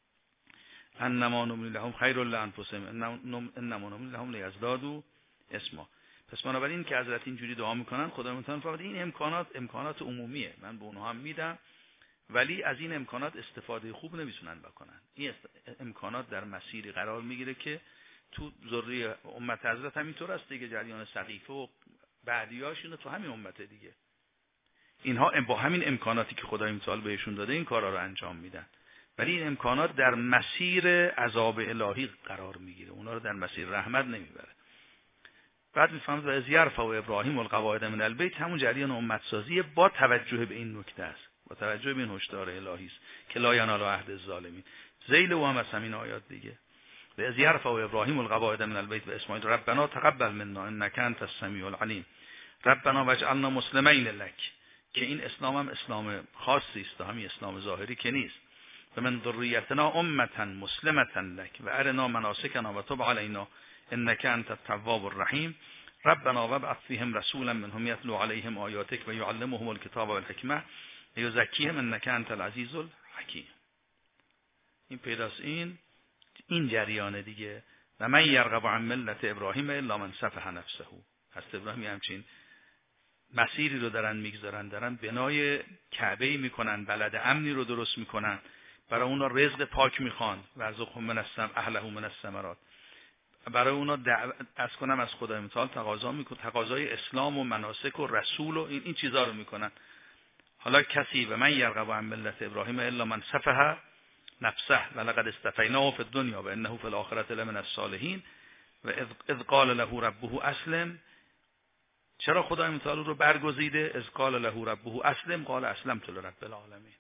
انما نملی لهم خیر لانفسهم انما نملی لهم لیزدادوا اسما. پس بنابراین که حضرت اینجوری دعا میکنن خدا متعال فرمود این امکانات امکانات عمومیه، من به اونها هم میدم، ولی از این امکانات استفاده خوب نمیتونن بکنن. این امکانات در مسیری قرار میگیره که تو ذریه امت حضرت همینطور است دیگه، جریان سقیفه و بعدیاش اینو تو همین امت دیگه، اینها با همین امکاناتی که خدای متعال بهشون داده این کارا رو انجام میدن، ولی این امکانات در مسیر عذاب الهی قرار میگیره، اونا رو در مسیر رحمت نمیبره. بعد میفهمید و از یرفع ابراهیم القواعد من البیت، همون جریان امت سازی با توجه به این نکته است، با توجه به این هشدار الهی است که لا ینال عهد الظالمین. ذیل و هم از همین آیات دیگه. و از یرفع ابراهیم القواعد من البیت و اسماعیل ربنا تقبل منا انک انت السمیع العلیم ربنا واجعلنا مسلمین لک، که این اسلام هم اسلام خاصی است، همین اسلام ظاهری که نیست. و من ذریتنا امه مسلمه لک و ارنا مناسکنا و تب علینا انک انت التواب الرحیم ربنا وابعث فیهم رسولا منهم یتلو علیهم آیاتک و یعلمهم الکتاب والحکمه و یزکیهم انک انت العزیز الحکیم. این پیداست، این این جریان دیگه. و من یرغب عن ملت ابراهیم الا من سفه نفسه. هست ابراهیم همچین مسیری رو دارن میگذارن، دارن بنای کعبه میکنن، بلد امنی رو درست میکنن، برای اونا رزق پاک میخوان و رزقهم من السم اهله من الثمرات، برای اونا از کنم از خدای متعال تقاضا میکنه، تقاضای اسلام و مناسک و رسول و این, این چیزا رو میکنن. حالا کسی و من یرغب عن ملت ابراهیم الا من سفه نفسه ولقد استفیناه فی الدنیا و انه فی الاخره لمن الصالحین و اذ قال له ربه اسلم. چرا خدای متعال رو برگزیده؟ اذ قال له ربه اسلم قال اسلمت لرب العالمین.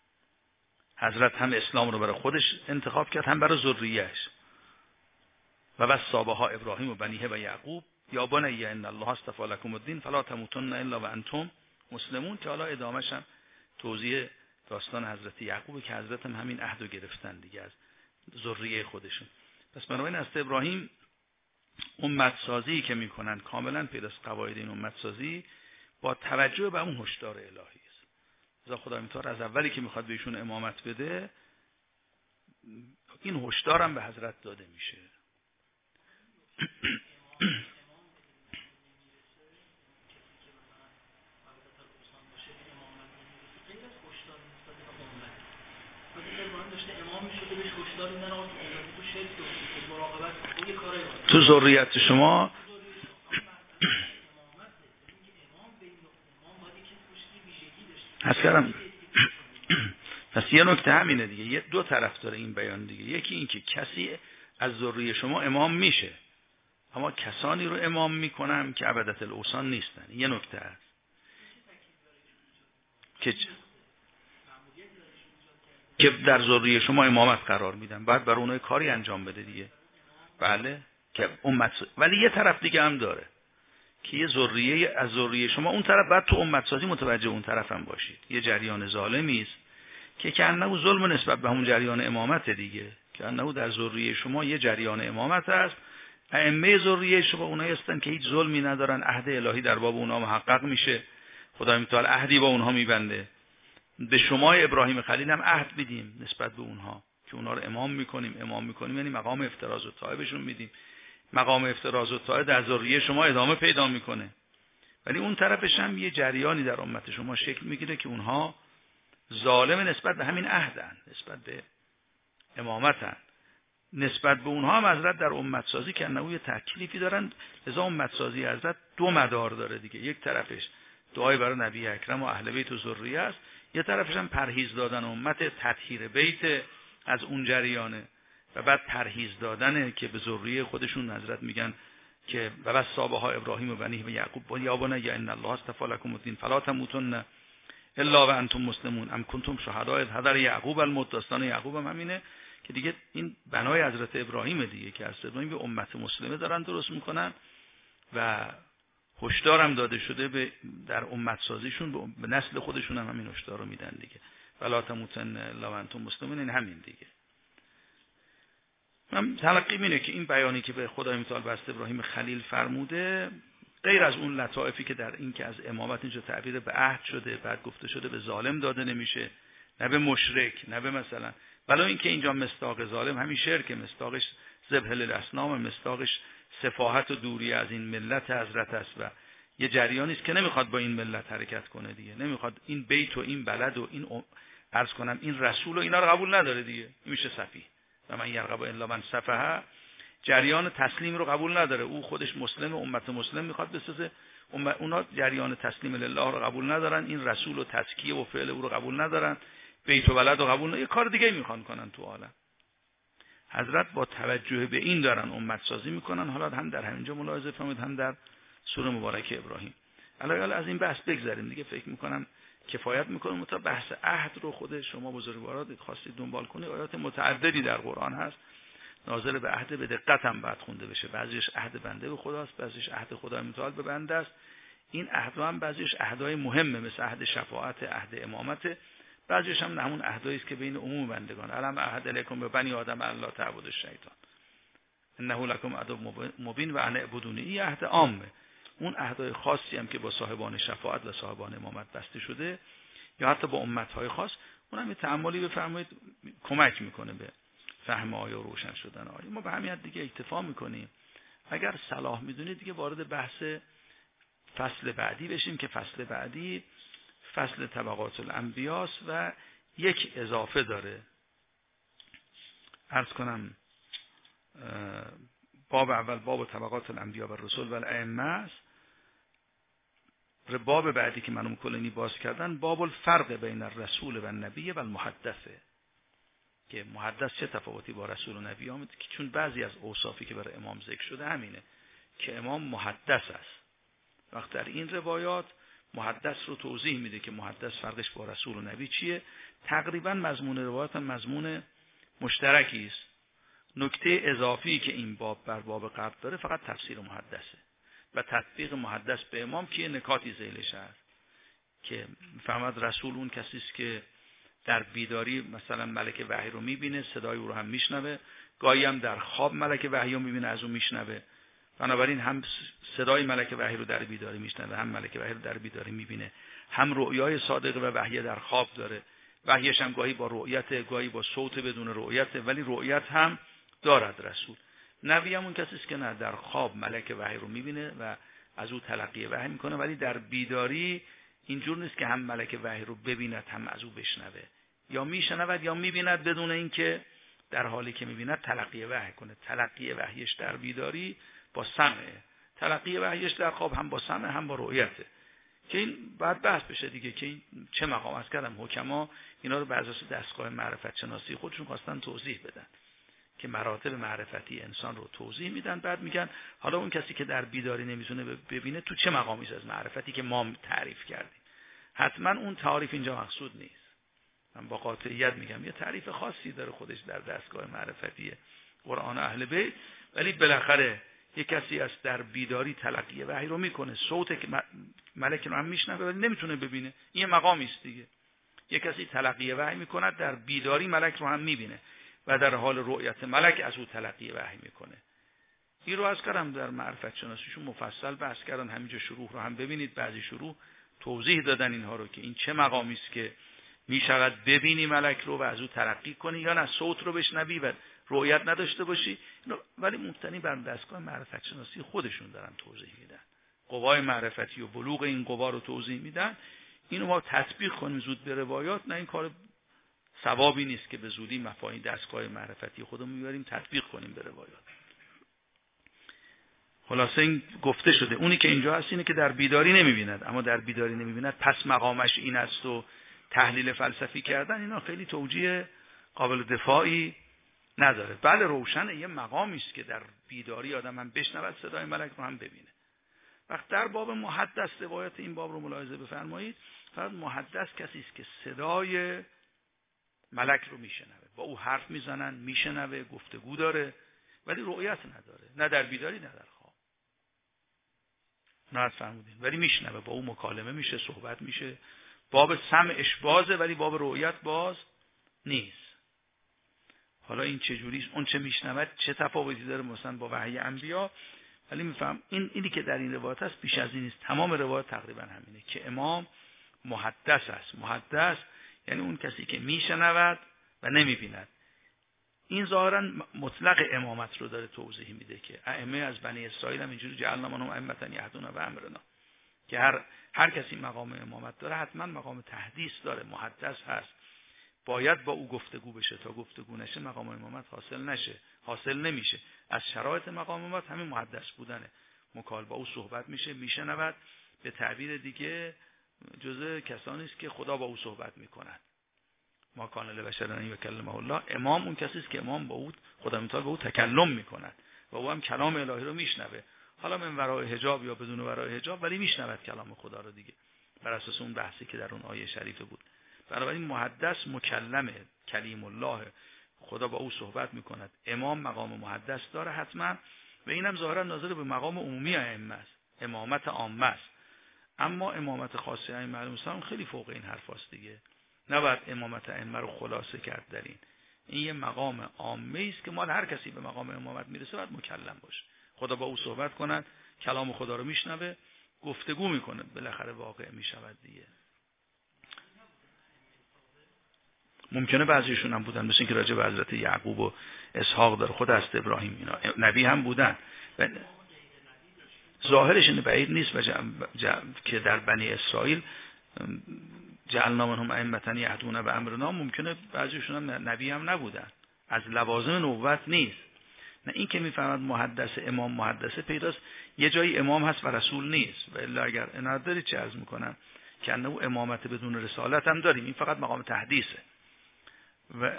حضرت هم اسلام رو برای خودش انتخاب کرد، هم برای ذریه‌اش. و بس صابها ابراهیم و بنیه و یعقوب یا بنی ان الله اصطفى لكم الدین فلا تموتن الا وانتم مسلمون، که حالا ادامه‌ش هم توضیح داستان حضرت یعقوب که حضرت هم همین عهدو گرفتن دیگه از ذریه خودشون. پس بنابراین از ابراهیم امت سازی که میکنن کاملا پیداست قواعد این امت سازی با توجه به اون هشدار الهی است. لذا خدای متعال از اولی که میخواد بهشون امامت بده این هشدار هم به حضرت داده میشه. تو ذریت شما هست کردم. پس یه نکته همینه دیگه، یه دو طرف داره این بیان دیگه. یکی این که کسی از ذریه شما امام میشه، اما کسانی رو امام میکنم که عبدت الاوثان نیستن. یه نکته هست که که در ذریه شما امامت قرار میدن، بعد برای اونها کاری انجام بده دیگه. بله که امت، ولی یه طرف دیگه هم داره که یه ذریه از ذریه شما اون طرف بعد تو امت سازی متوجه اون طرف هم باشید. یه جریان ظالمی است که کنه ظلم نسبت به همون جریان امامت دیگه، که انه در ذریه شما یه جریان امامت هست، ائمه ذریه شما اونایی هستن که هیچ ظلمی ندارن، عهد الهی در باب اونها محقق میشه، خدای متعال عهدی با اونها میبنده. به شما ابراهیم خلیل هم عهد میدیم نسبت به اونها که اونها رو امام میکنیم. امام میکنیم یعنی مقام افتراض و طاعه بهشون میدیم. مقام افتراض و طاعه در ذریه شما ادامه پیدا میکنه، ولی اون طرفش هم یه جریانی در امت شما شکل میگیره که اونها ظالم نسبت به همین عهدن، نسبت به امامتن. نسبت به اونها هم حضرت در امت سازی که انه یه تکلیفی دارن، لذا امت سازی حضرت دو مدار داره دیگه. یک طرفش دعای برای نبی اکرم و اهل بیت و ذریه است، یه طرفش هم پرهیز دادن امت، تطهیر بیت از اون جریانه، و بعد پرهیز دادنه که به ذریه خودشون حضرت میگن که و بس صابه ها ابراهیم و بنیه و یعقوب و یابونه یا ان الله اصطفى لكم الدین فلا تموتن الا و انتم مسلمون ام کنتم شهداء اذ حضر یعقوب الموت. داستان یعقوب هم همینه که دیگه این بنای حضرت ابراهیم دیگه که حضرت ابراهیم به امت مسلمه دارن درست میکنن و هشدار هم داده شده به در امت سازیشون به نسل خودشون هم همین هشدار رو میدن دیگه، فلا تموتن الا و انتم مسلمون. این همین دیگه. من تلقیم اینه که این بیانی که به خدای متعال به ابراهیم خلیل فرموده، غیر از اون لطائفی که در این که از امامت اینجا تعبیر به عهد شده، بعد گفته شده به ظالم داده نمیشه، نه به مشرک، نه به مثلا، ولی این که اینجا مصداق ظالم همین شرک، مصداقش ذبح للاصنام، مصداقش سفاهت و دوری از این ملت حضرت است و یه جریانی است که نمیخواد با این ملت حرکت کنه دیگه، نمیخواد این بیت و این بلد و این عرض کنم این رسول و اینا رو قبول نداره دیگه، میشه سفیه. و من یرغب الا من صفحه، جریان تسلیم رو قبول نداره، او خودش مسلم، امت مسلم میخواد بسازه، اونا جریان تسلیم لله رو قبول ندارن، این رسول و تزکیه و فعل او رو قبول ندارن، بیت و بلد رو قبول ندارن، یه کار دیگه میخوان کنن تو عالم. حضرت با توجه به این دارن امت سازی میکنن. حالا هم در همینجا ملاحظه فرمودید، هم در سوره مبارکه ابراهیم. حالا از این بحث بگذریم دیگه، فکر میکنم کفایت میکنه. متا بحث عهد رو خود شما بزرگواران خواستید دنبال کنید، آیات متعددی در قرآن هست ناظر به عهد به دقت هم باید خونده بشه. بعضیش عهد بنده به خداست، بعضیش عهد خدای متعال به بنده است. این عهد هم بعضیش عهدای مهمه مثل عهد شفاعت، عهد امامت، بعضیش هم همون عهدایی است که بین عموم بندگان. علم عهد علیکم به بنی آدم الله تعبد الشیطان انه لکم عدو مبین و ان اعبدونی. این عهد عامه. اون عهدای خاصی هم که با صاحبان شفاعت و صاحبان امامت بسته شده یا حتی با امت‌های خاص، اونم یه تأملی بفرمایید کمک میکنه به فهم آیه و روشن شدن آیه. ما به همین دیگه اکتفا میکنیم. اگر صلاح میدونید دیگه وارد بحث فصل بعدی بشیم که فصل بعدی فصل طبقات الانبیاست و یک اضافه داره. عرض کنم باب اول باب طبقات الانبیا و رسول و الائمه است. باب بعدی که منم کلینی باز کردن باب الفرق بین الرسول و النبی و المحدثه، که محدث چه تفاوتی با رسول و نبی آمده، که چون بعضی از اوصافی که برای امام ذکر شده همینه که امام محدث است. وقت در این روایات محدث رو توضیح میده که محدث فرقش با رسول و نبی چیه. تقریبا مضمون روایات هم مضمون مشترکی است. نکته اضافی که این باب بر باب قبل داره فقط تفسیر محدثه و تطبیق محدث به امام که نکاتی ذیلش هست که فهمد رسول اون کسی است که در بیداری مثلا ملک وحی رو میبینه، صدای او رو هم میشنوه، گاهی هم در خواب ملک وحی رو میبینه، از اون میشنوه. بنابراین هم صدای ملک وحی رو در بیداری میشنوه، هم ملک وحی رو در بیداری میبینه، هم رؤیای صادقه و وحی در خواب داره. وحیش هم گاهی با رؤیت، گاهی با صوت بدون رؤیت، ولی رؤیت هم دارد رسول. نبی هم اون کسی است که نه در خواب ملک وحی رو میبینه و از او تلقی وحی میکنه، ولی در بیداری اینجور نیست که هم ملک وحی رو ببیند هم از او بشنوه، یا میشنود یا میبیند بدون اینکه در حالی که میبیند تلقی وحی کنه. تلقی وحیش در بیداری با سمعه، تلقی وحیش در خواب هم با سمع هم با رؤیته، که این بعد بحث بشه دیگه که این چه مقام است. کردم حکما اینا رو بر اساس دستگاه معرفت شناسی خودشون خواستن توضیح بدن که مراتب معرفتی انسان رو توضیح میدن، بعد میگن حالا اون کسی که در بیداری نمیتونه ببینه تو چه مقامی است از معرفتی که ما تعریف کردیم. حتما اون تعریف اینجا مقصود نیست، من با قاطعیت میگم یه تعریف خاصی داره خودش در دستگاه معرفتی قرآن اهل بیت، ولی بالاخره یک کسی از در بیداری تلقی وحی رو میکنه، صوت که ملک رو هم میشنوه ولی نمیتونه ببینه، این مقامی است دیگه. یک کسی تلقی وحی میکنه در بیداری ملک رو هم میبینه و در حال رؤیت ملک از او تلقی وحی میکنه. این رو از کردم در معرفت شناسیشون مفصل بحث کردن، همینجا شروع رو هم ببینید، بعضی شروع توضیح دادن اینها رو که این چه مقامی است که میشود ببینی ملک رو و از او ترقی کنی یا نه صوت رو بشنوی و رؤیت نداشته باشی، ولی مبتنی بر دستگاه معرفت شناسی خودشون دارن توضیح میدن، قوای معرفتی و بلوغ این قوا رو توضیح میدن. اینو ما تطبیق کنیم زود به روایات، نه این کار ثوابی نیست که به زودی مفاهیم دستگاه معرفتی خودمون میبریم تطبیق کنیم به روایات. خلاصه این گفته شده. اونی که اینجا هست اینه که در بیداری نمیبیند، اما در بیداری نمیبیند پس مقامش این است و تحلیل فلسفی کردن اینا خیلی توجیه قابل دفاعی نداره. بله روشنه یه مقامی است که در بیداری آدم هم بشنود صدای ملک رو هم ببینه. وقت در باب محدث روایت این باب رو ملاحظه بفرمایید، فقط محدث کسی است که صدای ملک رو میشنوه، با او حرف میزنن، میشنوه، گفتگو داره ولی رؤیت نداره، نه در بیداری نه در خواب. نه فرمودین ولی میشنوه، با او مکالمه میشه، صحبت میشه. باب سمعش بازه ولی باب رؤیت باز نیست. حالا این چه جوریست؟ اون چه میشنود چه تفاوتی داره مثلا با وحی انبیا؟ ولی میفهم این اینی که در این روایت هست بیش از این نیست. تمام روایت تقریبا همینه که امام محدث است. محدث یعنی اون کسی که میشنود و نمیبیند. این ظاهرا مطلق امامت رو داره توضیح میده که ائمه از بنی اسرائیل هم اینجوری جعلنا منهم ائمة یهدون بامرنا، که هر هر کسی مقام امامت داره حتما مقام تحدیث داره، محدث هست، باید با او گفتگو بشه. تا گفتگو نشه مقام امامت حاصل نشه، حاصل نمیشه. از شرایط مقام امامت همین محدث بودنه، مکالمه با او صحبت میشه، میشنود. به تعبیر دیگه جزء کسانی است که خدا با او صحبت میکند. ما کان لبشر ان یکلمه الله. امام اون کسی است که امام با او خدا متعال با او تکلم میکند و او هم کلام الهی رو میشنوه، حالا من ورای حجاب یا بدون ورای حجاب، ولی میشنود کلام خدا رو دیگه، بر اساس اون بحثی که در اون آیه شریفه بود. بنابراین محدث مکلمه، کلیم الله، خدا با او صحبت میکند. امام مقام محدث داره حتما و اینم ظاهرا ناظر به مقام عمومی ائمه است، امامت عامه است. اما امامت خاصه ائمه معلوم خیلی فوق این حرفاست دیگه. نباید امامت ائمه رو خلاصه کرد در این. این یه مقام عامه است که مال هر کسی به مقام امامت میرسه باید مکلم باشه، خدا با او صحبت کند، کلام خدا رو میشنوه، گفتگو میکنه، بالاخره واقع میشود دیگه. ممکنه بعضیشون هم بودن، مثل اینکه راجع به حضرت یعقوب و اسحاق داره، خود حضرت ابراهیم اینا نبی هم بودن. ظاهرش اینه بعید نیست و جم... جم... که در بنی اسرائیل جعلنا منهم ائمة یهدون بامرنا، ممکنه بعضیشون هم نبی هم نبودن، از لوازم نبوت نیست. نه این که میفهمد محدث امام محدثه پیداست، یه جایی امام هست و رسول نیست. و الا اگر عنایت دارید چه عرض میکنم که انه امامت بدون رسالت هم داریم، این فقط مقام تحدیثه. و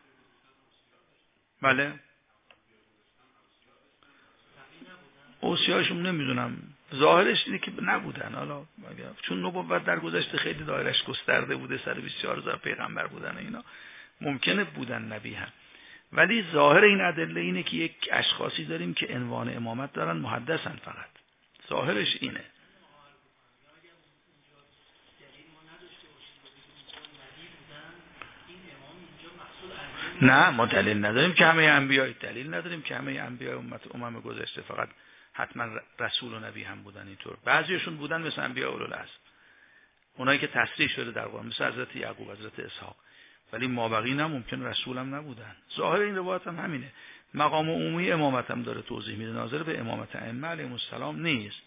بله اوصیاشون نمیدونم، ظاهرش اینه که نبودن. حالا چون نبوت در گذشته خیلی دایرش گسترده بوده، صد و بیست و چهار هزار پیغمبر بودن اینا، ممکنه بودن نبی هم، ولی ظاهر این ادله اینه که یک اشخاصی داریم که عنوان امامت دارن، محدثن، فقط ظاهرش اینه. نه ما دلیل نداریم که همه انبیا، دلیل نداریم که همه انبیا امت امم گذشته فقط حتما رسول و نبی هم بودن. اینطور بعضیشون بودن مثل انبیا اولوالعزم، اونایی که تصریح شده در قرآن، مثل حضرت یعقوب، حضرت اسحاق، ولی مابقین هم ممکن رسول هم نبودن. ظاهر این روایت هم همینه. مقام عمومی امامت هم داره توضیح میده، ناظر به امامت ائمه علیهم السلام نیست.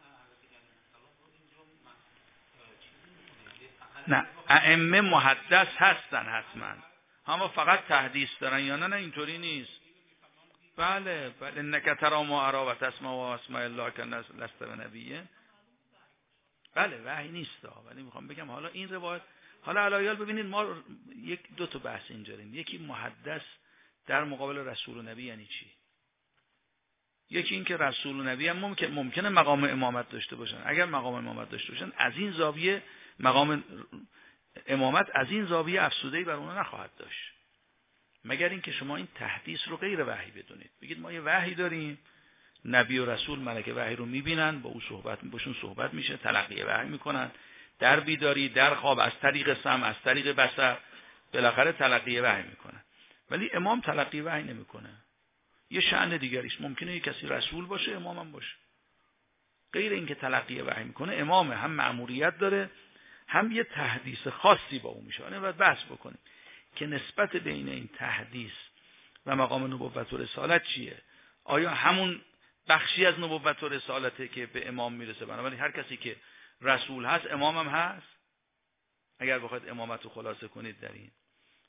نه ائمه محدث هستن حتما، اما فقط تحدیث دارن یا نه؟ نه اینطوری نیست. بله بله انک ترا ما ارا و تسمع و اسماء الله که لست بنبیه. بله وحی نیست، ولی میخوام بگم حالا این روایت، حالا علایال ببینید ما یک دو تا بحث اینجا داریم. یکی محدث در مقابل رسول و نبی یعنی چی؟ یکی این که رسول و نبی هم ممکن ممکنه مقام امامت داشته باشن. اگر مقام امامت داشته باشن از این زاویه مقام امامت از این زاویه افسوده‌ای بر اونها نخواهد داشت، مگر اینکه شما این تحدیث رو غیر وحی بدونید. بگید ما یه وحی داریم، نبی و رسول ملک وحی رو میبینن، با او صحبت باشون صحبت میشه، تلقی وحی میکنن، در بیداری، در خواب، از طریق سمع، از طریق بصر، بالاخره تلقی وحی میکنن. ولی امام تلقی وحی نمیکنه، یه شأن دیگریش. ممکنه یه کسی رسول باشه امام هم باشه، غیر اینکه تلقی وحی میکنه امام هم مأموریت داره، هم یه تحدیث خاصی با اون میشه. یعنی باید بحث بکنیم که نسبت بین این تحدیث و مقام نبوت و رسالت چیه؟ آیا همون بخشی از نبوت و رسالته که به امام میرسه؟ بنابراین هر کسی که رسول هست امام هم هست، اگر بخواید امامت رو خلاصه کنید در این.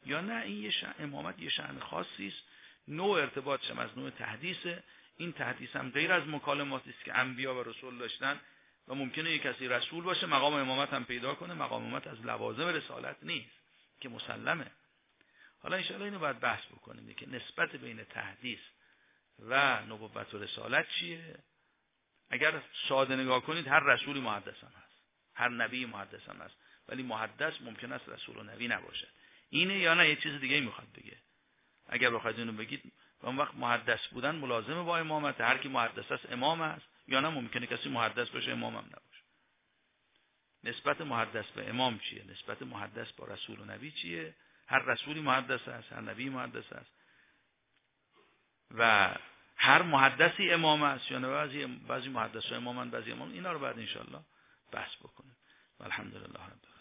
یا نه این یه شأن امامت یه شأن خاصی است، نوع ارتباطش هم از نوع تحدیثه. این تحدیث هم غیر از مکالماتی است که انبیا و رسول داشتن و ممکنه یک کسی رسول باشه مقام امامت هم پیدا کنه. مقام امامت از لوازم رسالت نیست که مسلمه. حالا ان شاء الله اینو باید بحث بکنیم که نسبت بین تحدیث و نبوت و رسالت چیه. اگر ساده نگاه کنید هر رسولی محدث هم هست، هر نبی محدث هم هست، ولی محدث ممکن است رسول و نبی نباشد. اینه یا نه یه چیز دیگه میخواد بگه؟ اگر بخواید اینو بگید اون وقت محدث بودن ملازمه با امامت، هر کی محدث است امام است، یا نه ممکنه کسی محدث باشه امام هم نباشه. نسبت محدث به امام چیه؟ نسبت محدث با رسول و نبی چیه؟ هر رسولی محدث است، هر نبی محدث است و هر محدثی امام است یا نه بعضی بعضی محدث و امامن بعضی امام. اینا رو بعد ان شاء الله بحث بکنیم. الحمدلله رب